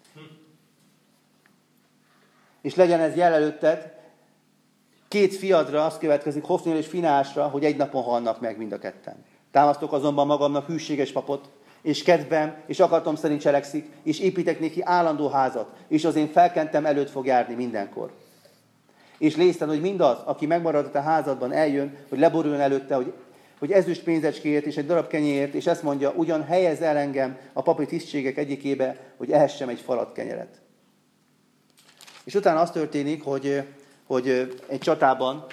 És legyen ez jel előtted, 2 fiadra az következik, Hofnél és Finásra, hogy egy napon halnak meg mind a ketten. Támasztok azonban magamnak hűséges papot, és kedvem, és akartom szerint cselekszik, és építek neki állandó házat, és az én felkentem előtt fog járni mindenkor. És lészten, hogy mindaz, aki megmaradott a házadban, eljön, hogy leboruljon előtte, hogy ezüst pénzecskéért és egy darab kenyérért, és ezt mondja, ugyan helyezz el engem a papi tisztségek egyikébe, hogy ehessem egy falat kenyeret. És utána az történik, hogy egy csatában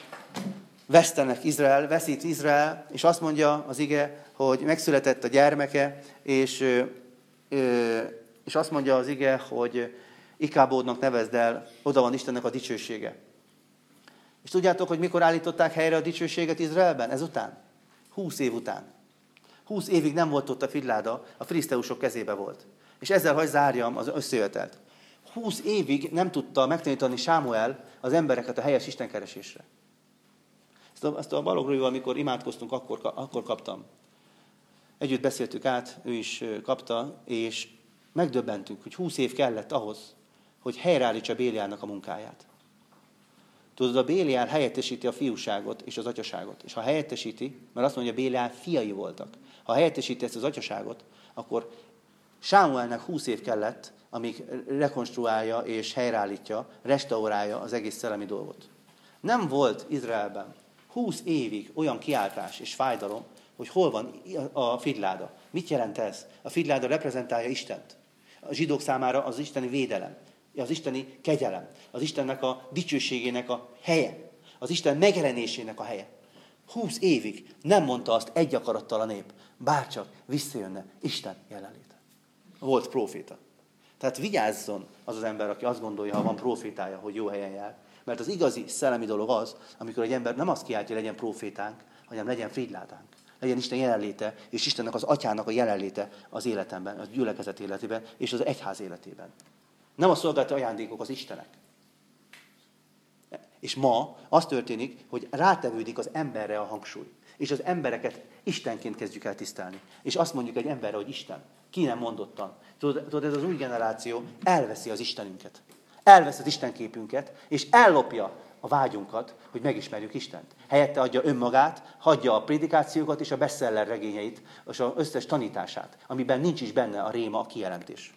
veszít Izrael, és azt mondja az ige, hogy megszületett a gyermeke, és azt mondja az ige, hogy Ikábódnak nevezd el, oda van Istennek a dicsősége. És tudjátok, hogy mikor állították helyre a dicsőséget Izraelben? Ezután? 20 év után. 20 évig nem volt ott a fillláda, a filiszteusok kezébe volt. És ezzel hagy zárjam az összejövetelt. 20 évig nem tudta megtanítani Sámuel az embereket a helyes istenkeresésre. Ezt a Balogh, amikor imádkoztunk, akkor kaptam. Együtt beszéltük át, ő is kapta, és megdöbbentünk, hogy 20 év kellett ahhoz, hogy helyreállítsa Béliárnak a munkáját. Tudod, a Béliár helyettesíti a fiúságot és az atyaságot. És ha helyettesíti, mert azt mondja, Béliár fiai voltak. Ha helyettesíti ezt az atyaságot, akkor Sámuelnek 20 év kellett, amíg rekonstruálja és helyreállítja, restaurálja az egész szellemi dolgot. Nem volt Izraelben 20 évig olyan kiáltás és fájdalom, hogy hol van a figláda. Mit jelent ez? A figláda reprezentálja Istent. A zsidók számára az isteni védelem, az isteni kegyelem, az Istennek a dicsőségének a helye, az Isten megjelenésének a helye. 20 évig nem mondta azt egy akarattal a nép, bárcsak visszajönne Isten jelenléte. Volt próféta. Tehát vigyázzon az az ember, aki azt gondolja, ha van prófétája, hogy jó helyen jár. Mert az igazi szellemi dolog az, amikor egy ember nem azt kiáltja, hogy legyen prófétánk, hanem legyen figyládánk. Legyen Isten jelenléte, és Istennek az atyának a jelenléte az életemben, a gyülekezet életében, és az egyház életében. Nem a szolgálati ajándékok az Istenek. És ma az történik, hogy rátevődik az emberre a hangsúly. És az embereket Istenként kezdjük el tisztelni. És azt mondjuk egy emberre, hogy Isten. Ki nem mondottan. Tudod, ez az új generáció elveszi az Istenünket. Elveszi az Istenképünket, és ellopja a vágyunkat, hogy megismerjük Istent. Helyette adja önmagát, hagyja a prédikációkat és a bestseller regényeit, és az összes tanítását, amiben nincs is benne a réma, a kijelentés.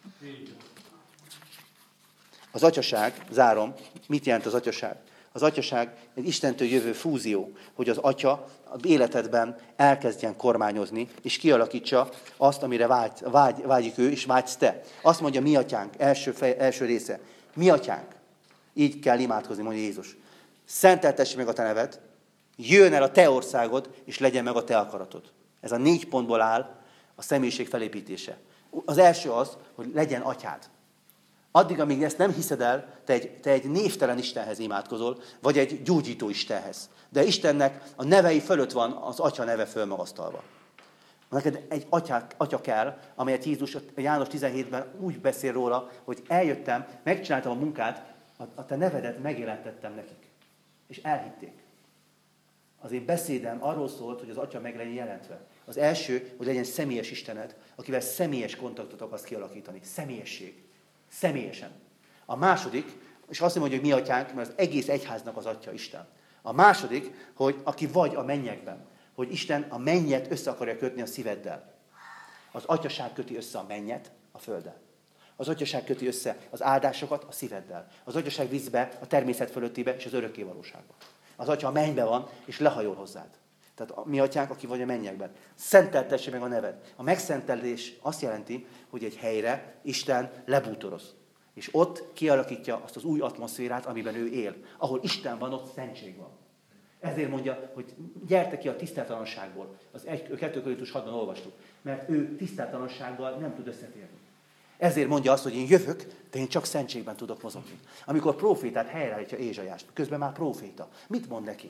Az atyaság, zárom, mit jelent az atyaság? Az atyaság egy Istentől jövő fúzió, hogy az atya az életedben elkezdjen kormányozni, és kialakítsa azt, amire vágyik ő, és vágysz te. Azt mondja, mi atyánk, első része. Mi atyánk. Így kell imádkozni, mondja Jézus. Szenteltesse meg a te neved, jöjjön el a te országod, és legyen meg a te akaratod. Ez a 4 pontból áll a személyiség felépítése. Az első az, hogy legyen atyád. Addig, amíg ezt nem hiszed el, te egy névtelen Istenhez imádkozol, vagy egy gyógyító Istenhez. De Istennek a nevei fölött van az atya neve fölmagasztalva. Neked egy atya kell, amelyet Jézus a János 17-ben úgy beszél róla, hogy eljöttem, megcsináltam a munkát, a te nevedet megjelentettem nekik. És elhitték. Az én beszédem arról szólt, hogy az atya meg legyen jelentve. Az első, hogy legyen személyes Istened, akivel személyes kontaktot akarsz kialakítani. Személyesség. Személyesen. A második, és azt mondja, hogy mi atyánk, mert az egész egyháznak az atya Isten. A második, hogy aki vagy a mennyekben, hogy Isten a mennyet össze akarja kötni a szíveddel. Az atyaság köti össze a mennyet a földdel. Az atyaság köti össze az áldásokat a szíveddel. Az atyaság visz be a természet fölöttébe és az örökké valóságba. Az atya a mennyben van, és lehajol hozzád. Tehát a mi atyánk, aki vagy a mennyekben. Szenteltesse meg a neved. A megszentelés azt jelenti, hogy egy helyre Isten lebútoroz. És ott kialakítja azt az új atmoszférát, amiben ő él. Ahol Isten van, ott szentség van. Ezért mondja, hogy gyertek ki a tisztátalanságból. Az 2 Korintus 6-ban olvastuk. Mert ő tisztátalansággal nem tud összetérni. Ezért mondja azt, hogy én jövök, de én csak szentségben tudok mozogni. Amikor prófétát helyreállítja Ézsaiás, közben már próféta. Mit mond neki?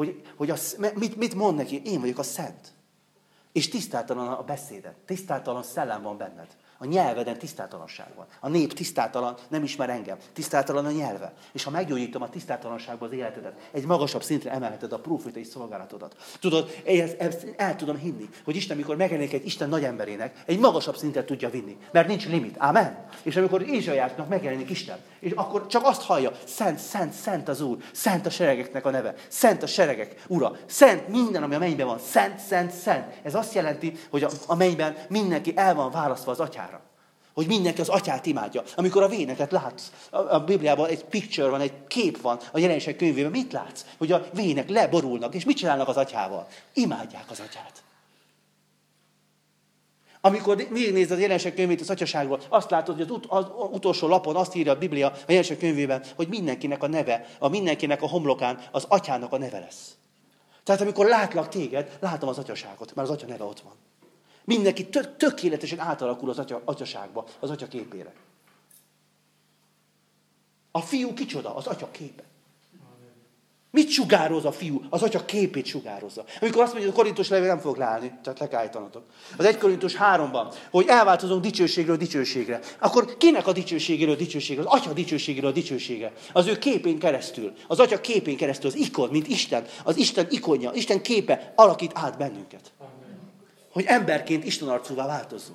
Mit mond neki? Én vagyok a szent. És tisztátalan a beszéded. Tisztátalan szellem van benned. A nyelveden tisztátalanság van. A nép tisztátalan, nem ismer engem. Tisztátalan a nyelve. És ha meggyógyítom a tisztátalanságba az életedet, egy magasabb szintre emelheted a prófétai szolgálatodat. Tudod, ezt el tudom hinni, hogy Isten, mikor megjelenik egy Isten nagy emberének, egy magasabb szintre tudja vinni. Mert nincs limit. Amen. És amikor Ézsaiásnak megjelenik Isten, és akkor csak azt hallja, szent, szent, szent az Úr, szent a seregeknek a neve, szent a seregek ura, szent minden, ami a mennyben van, szent, szent, szent. Ez azt jelenti, hogy a mennyben mindenki el van választva az atyára. Hogy mindenki az atyát imádja. Amikor a véneket látsz, a Bibliában egy picture van, egy kép van a Jelenések könyvében, mit látsz? Hogy a vének leborulnak, és mit csinálnak az atyával? Imádják az atyát. Amikor végignézed a Jelenések könyvét az atyaságról, azt látod, hogy az utolsó lapon azt írja a Biblia a Jelenések könyvében, hogy mindenkinek a neve, mindenkinek a homlokán az atyának a neve lesz. Tehát amikor látlak téged, látom az atyaságot, mert az atya neve ott van. Mindenki tökéletesen átalakul az atyaságba, az atya képére. A fiú kicsoda? Az atya képe. Mit sugároz a fiú? Az atya képét sugározza. Amikor azt mondja, hogy a Korintus levél nem fog leállni, tehát le kell állítanatok. Az 1 Korintus 3-ban, hogy elváltozunk dicsőségről dicsőségre. Akkor kinek a dicsőségéről dicsőségre? Az atya dicsőségéről dicsőségre. Az ő képén keresztül. Az atya képén keresztül. Az ikon, mint Isten. Az Isten ikonja, Isten képe alakít át bennünket. Hogy emberként Isten arcúvá változzunk.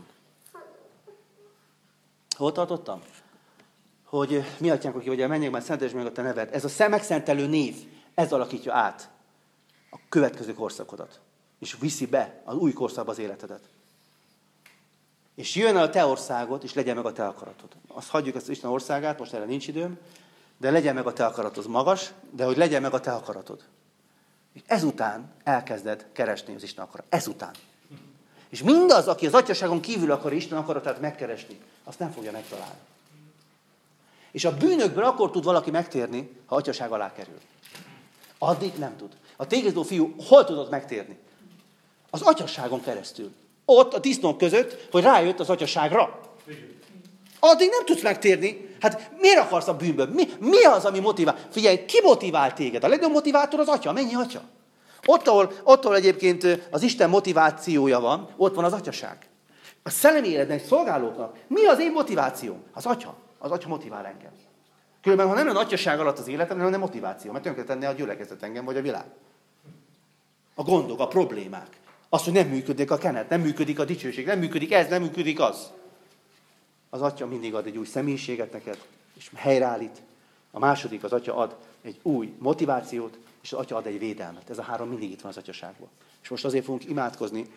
Hol tartottam? Hogy mi atyánk, aki vagy a mennyekben, szentesd meg a te neved. Ez a megszentelő név, ez alakítja át a következő korszakodat. És viszi be az új korszakba az életedet. És jön el a te országod, és legyen meg a te akaratod. Azt hagyjuk ezt az Isten országát, most erre nincs időm, de legyen meg a te akaratod. Az magas, de hogy legyen meg a te akaratod. És ezután elkezded keresni az Isten akarat. Ezután. És mindaz, aki az atyaságon kívül akar Isten akaratát megkeresni, azt nem fogja megtalálni. És a bűnökből akkor tud valaki megtérni, ha atyaság alá kerül. Addig nem tud. A tégezló fiú hol tudott megtérni? Az atyaságon keresztül. Ott a disznók között, hogy rájött az atyaságra. Addig nem tudsz megtérni. Hát miért akarsz a bűnből? Mi az, ami motivál? Figyelj, ki motivál téged? A legnagyobb motivátor az atya. Mennyi atya? Ott, ahol egyébként az Isten motivációja van, ott van az atyaság. A szellemi életben, egy szolgálóknak mi az én motivációm? Az atya. Az atya motivál engem. Különben, ha nem lenne atyaság alatt az életem, nem lenne motiváció, mert tönkre tenné a gyülekezet engem, vagy a világ. A gondok, a problémák. Az, hogy nem működik a kenet, nem működik a dicsőség, nem működik ez, nem működik az. Az atya mindig ad egy új személyiséget neked, és helyreállít. A második, az atya ad egy új motivációt, és az atya ad egy védelmet. Ez a három mindig itt van az atyaságban. És most azért fogunk imádkozni,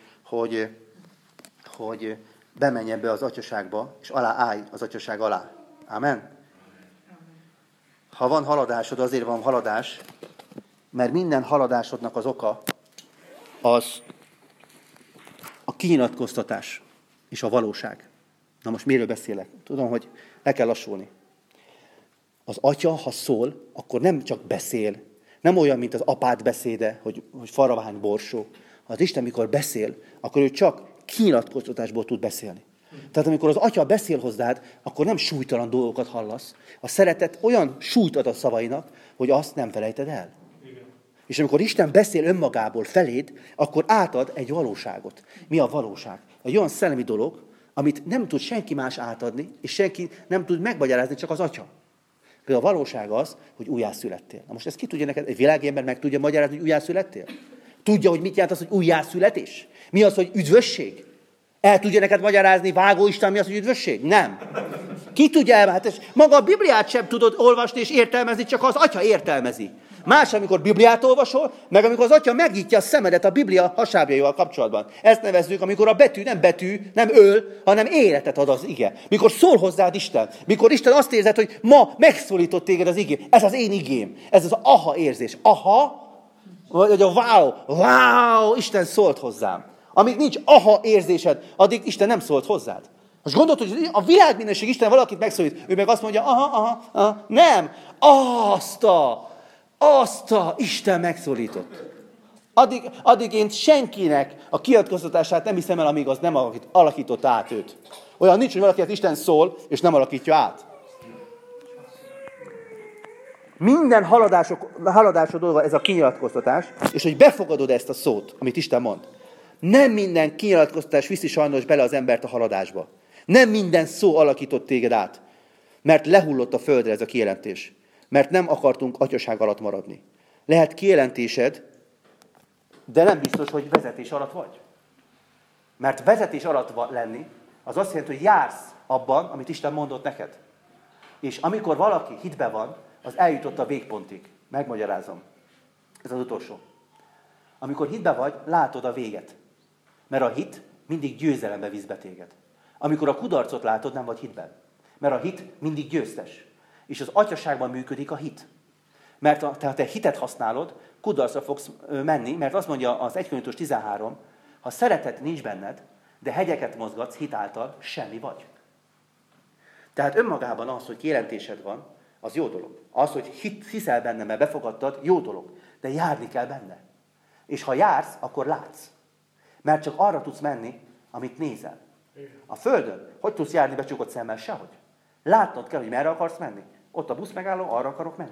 hogy bemenjen be az atyaságba, és aláállj az atyaság alá. Amen. Ha van haladásod, azért van haladás, mert minden haladásodnak az oka az a kinyilatkoztatás és a valóság. Na most miről beszélek? Tudom, hogy le kell lassulni. Az atya, ha szól, akkor nem csak beszél. Nem olyan, mint az apád beszéde, hogy faravány borsó. Ha az Isten, mikor beszél, akkor ő csak kinyilatkoztatásból tud beszélni. Tehát amikor az atya beszél hozzád, akkor nem súlytalan dolgokat hallasz. A szeretet olyan súlyt ad a szavainak, hogy azt nem felejted el. Igen. És amikor Isten beszél önmagából feléd, akkor átad egy valóságot. Mi a valóság? Egy olyan szellemi dolog, amit nem tud senki más átadni, és senki nem tud megmagyarázni, csak az atya. Például a valóság az, hogy újjászülettél. Na most ezt ki tudja neked? Egy világember meg tudja magyarázni, hogy újjászülettél? Tudja, hogy mit jelent az, hogy újjászületés? Mi az, hogy üdvösség? El tudja neked magyarázni, Vágó István, mi az, hogy üdvösség? Nem. Ki tudja elmondani? Maga a Bibliát sem tudod olvasni és értelmezni, csak az atya értelmezi. Más, amikor Bibliát olvasol, meg amikor az atya megnyitja a szemedet a Biblia hasábjaival kapcsolatban. Ezt nevezzük, amikor a betű, nem öl, hanem életet ad az ige. Mikor szól hozzád Isten. Mikor Isten azt érzed, hogy ma megszólított téged az igém. Ez az én igém. Ez az aha érzés. Aha, vagy a wow, Isten szólt hozzám. Amíg nincs aha érzésed, addig Isten nem szólt hozzád. Most gondolod, hogy a világminőség Isten valakit megszólít, ő meg azt mondja, aha, nem, azt a Isten megszólított. Addig én senkinek a kiadkoztatását nem hiszem el, amíg az nem alakított át őt. Olyan nincs, hogy valakinek Isten szól, és nem alakítja át. Minden haladásod dolga ez a kinyilatkoztatás, és hogy befogadod ezt a szót, amit Isten mond. Nem minden kinyilatkoztatás viszi sajnos bele az embert a haladásba. Nem minden szó alakított téged át, mert lehullott a földre ez a kijelentés. Mert nem akartunk atyaság alatt maradni. Lehet kijelentésed, de nem biztos, hogy vezetés alatt vagy. Mert vezetés alatt lenni, az azt jelenti, hogy jársz abban, amit Isten mondott neked. És amikor valaki hitbe van, az eljutott a végpontig. Megmagyarázom. Ez az utolsó. Amikor hitbe vagy, látod a véget. Mert a hit mindig győzelembe visz be téged. Amikor a kudarcot látod, nem vagy hitben. Mert a hit mindig győztes. És az atyaságban működik a hit. Mert te hitet használod, kudarcra fogsz menni, mert azt mondja az 1 Korintus 13, ha szeretet nincs benned, de hegyeket mozgatsz hit által, semmi vagy. Tehát önmagában az, hogy kijelentésed van, az jó dolog. Az, hogy hiszel benne, mert befogadtad, jó dolog. De járni kell benne. És ha jársz, akkor látsz. Mert csak arra tudsz menni, amit nézel. A Földön, hogy tudsz járni becsukott szemmel? Sehogy. Látnod kell, hogy merre akarsz menni. Ott a busz megálló, arra akarok menni.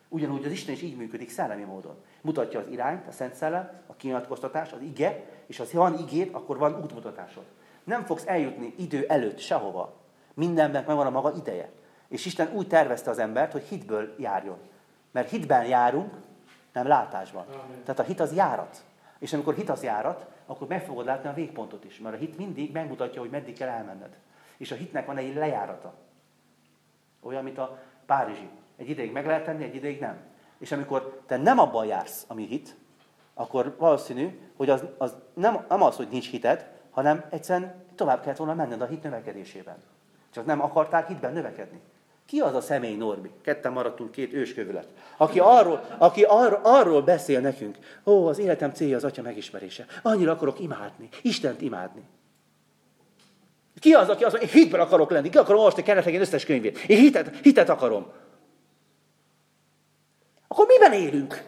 Ugyanúgy az Isten is így működik szellemi módon. Mutatja az irányt, a Szent Szellem, a kinyilatkoztatás, az ige, és ha van igét, akkor van útmutatásod. Nem fogsz eljutni idő előtt sehova. Mindennek megvan a maga ideje. És Isten úgy tervezte az embert, hogy hitből járjon. Mert hitben járunk, nem látásban. Amen. Tehát a hit az járat. És amikor hit az járat, akkor meg fogod látni a végpontot is. Mert a hit mindig megmutatja, hogy meddig kell elmenned. És a hitnek van egy lejárata. Olyan, mint a párizsi. Egy ideig meg lehet tenni, egy ideig nem. És amikor te nem abban jársz, ami hit, akkor valószínű, hogy az nem az, hogy nincs hited, hanem egyszerűen tovább kellett volna menned a hit növekedésében. Csak nem akartál hitben növekedni. Ki az a személy, Norbi? Ketten maradtunk, 2 őskövület. Aki arról beszél nekünk, az életem célja az Atya megismerése. Annyira akarok imádni, Istent imádni. Ki az, aki azt mondja, én hitben akarok lenni, ki akarom olvasni Kenneth összes könyvét. Én hitet akarom. Akkor miben élünk?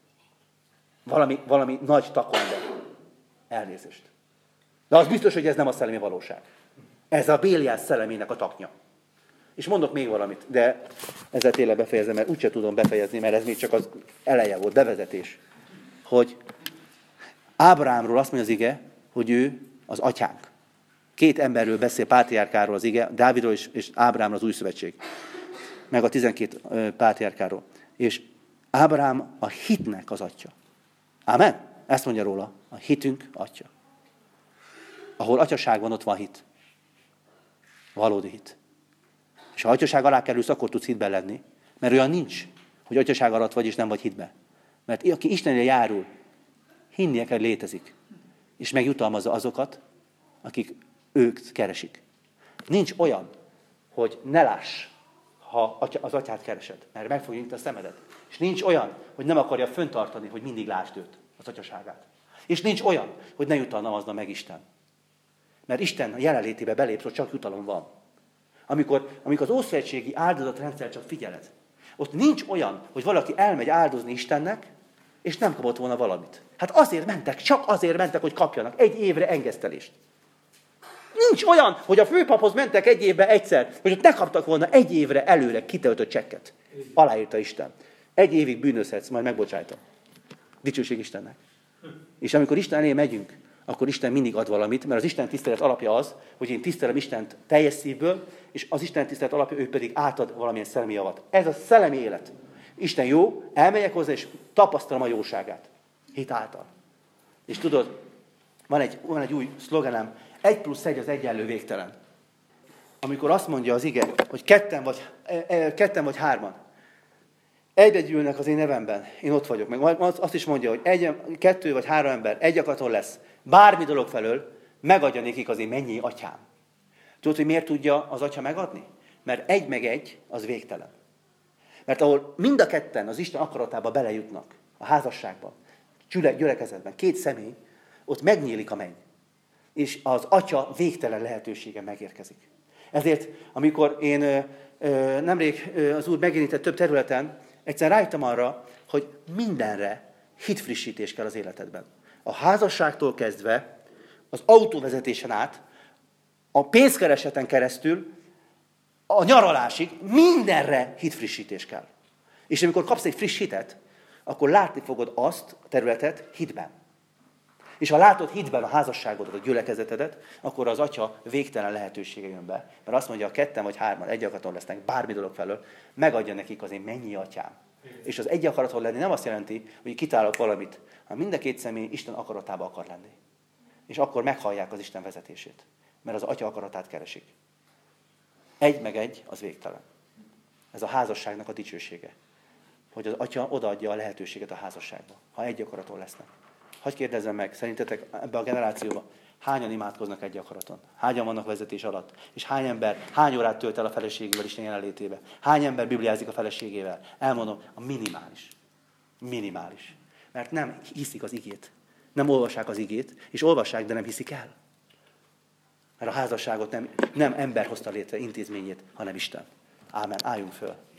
Valami nagy takonba. Elnézést. De az biztos, hogy ez nem a szellemi valóság. Ez a Béliás szellemének a taknya. És mondok még valamit, de ezzel tényleg befejezem, mert úgyse tudom befejezni, mert ez még csak az eleje volt, bevezetés. Hogy Ábrahámról azt mondja az ige, hogy ő az atyánk. 2 emberről beszél, pátriárkáról az ige, Dávidról és Ábrahámról az új szövetség. Meg a 12 pátriárkáról. És Ábrahám a hitnek az atya. Ámen? Ezt mondja róla. A hitünk atya. Ahol atyaság van, ott van hit. Valódi hit. És ha atyaság alá kerülsz, akkor tudsz hitben lenni. Mert olyan nincs, hogy atyaság alatt vagy, és nem vagy hitben. Mert aki Istenre járul, hinnie kell, létezik. És megjutalmazza azokat, akik ők keresik. Nincs olyan, hogy ne láss, ha az atyát keresed, mert meg fogja nyitni a szemedet. És nincs olyan, hogy nem akarja föntartani, hogy mindig lásd őt, az atyaságát. És nincs olyan, hogy ne jutalmazna meg Isten. Mert Isten jelenlétébe belépsz, hogy csak jutalom van. Amikor az ószövetségi áldozatrendszer csak figyeled, ott nincs olyan, hogy valaki elmegy áldozni Istennek, és nem kapott volna valamit. Hát azért mentek, csak azért mentek, hogy kapjanak 1 évre engesztelést. Nincs olyan, hogy a főpaphoz mentek 1 évben egyszer, hogy ott ne kaptak volna 1 évre előre kitöltött csekket. Aláírta Isten. 1 évig bűnözhetsz, majd megbocsájtom. Dicsőség Istennek. És amikor Isten elé megyünk, akkor Isten mindig ad valamit, mert az Isten tisztelet alapja az, hogy én tisztelem Istent teljes szívből, és az Isten tisztelet alapja, ő pedig átad valamilyen szellemi javat. Ez a szellemi élet. Isten jó, elmegyek hozzá, és tapasztalom a jóságát. Hit által. És tudod, van egy új szlogenem, 1+1 az egyenlő végtelen. Amikor azt mondja az ige, hogy ketten vagy 3, egybe gyűlnek az én nevemben, én ott vagyok. Meg azt is mondja, hogy 2 vagy 3 ember egy akaton lesz, bármi dolog felől, megadja nékik az én mennyi atyám. Tudod, hogy miért tudja az atya megadni? Mert 1 meg 1 az végtelen. Mert ahol mind a ketten az Isten akaratába belejutnak, a házasságban, gyülekezetben, 2 személy, ott megnyílik a menny. És az atya végtelen lehetősége megérkezik. Ezért, amikor én nemrég az Úr megérintett több területen, egyszer rájöttem arra, hogy mindenre hitfrissítés kell az életedben. A házasságtól kezdve, az autóvezetésen át, a pénzkereseten keresztül, a nyaralásig, mindenre hitfrissítés kell. És amikor kapsz egy friss hitet, akkor látni fogod azt a területet hitben. És ha látod hitben a házasságodat, a gyülekezetedet, akkor az atya végtelen lehetősége jön be. Mert azt mondja, 2 vagy 3 egy akaton lesznek, bármi dolog felől, megadja nekik az én mennyi atyám. És az egy akaraton lenni nem azt jelenti, hogy kitálok valamit, hanem mind a 2 személy Isten akaratába akar lenni. És akkor meghallják az Isten vezetését. Mert az atya akaratát keresik. 1 meg 1 az végtelen. Ez a házasságnak a dicsősége. Hogy az atya odaadja a lehetőséget a házasságba, ha egy akaraton lesznek. Hadd kérdezzem meg, szerintetek ebbe a generációban hányan imádkoznak egy akaraton? Hányan vannak vezetés alatt? És hány órát tölt el a feleségével Isten jelenlétébe? Hány ember bibliázik a feleségével? Elmondom, a minimális. Minimális. Mert nem hiszik az igét. Nem olvassák az igét, és olvassák, de nem hiszik el. Mert a házasságot nem ember hozta létre intézményét, hanem Isten. Ámen. Álljunk föl.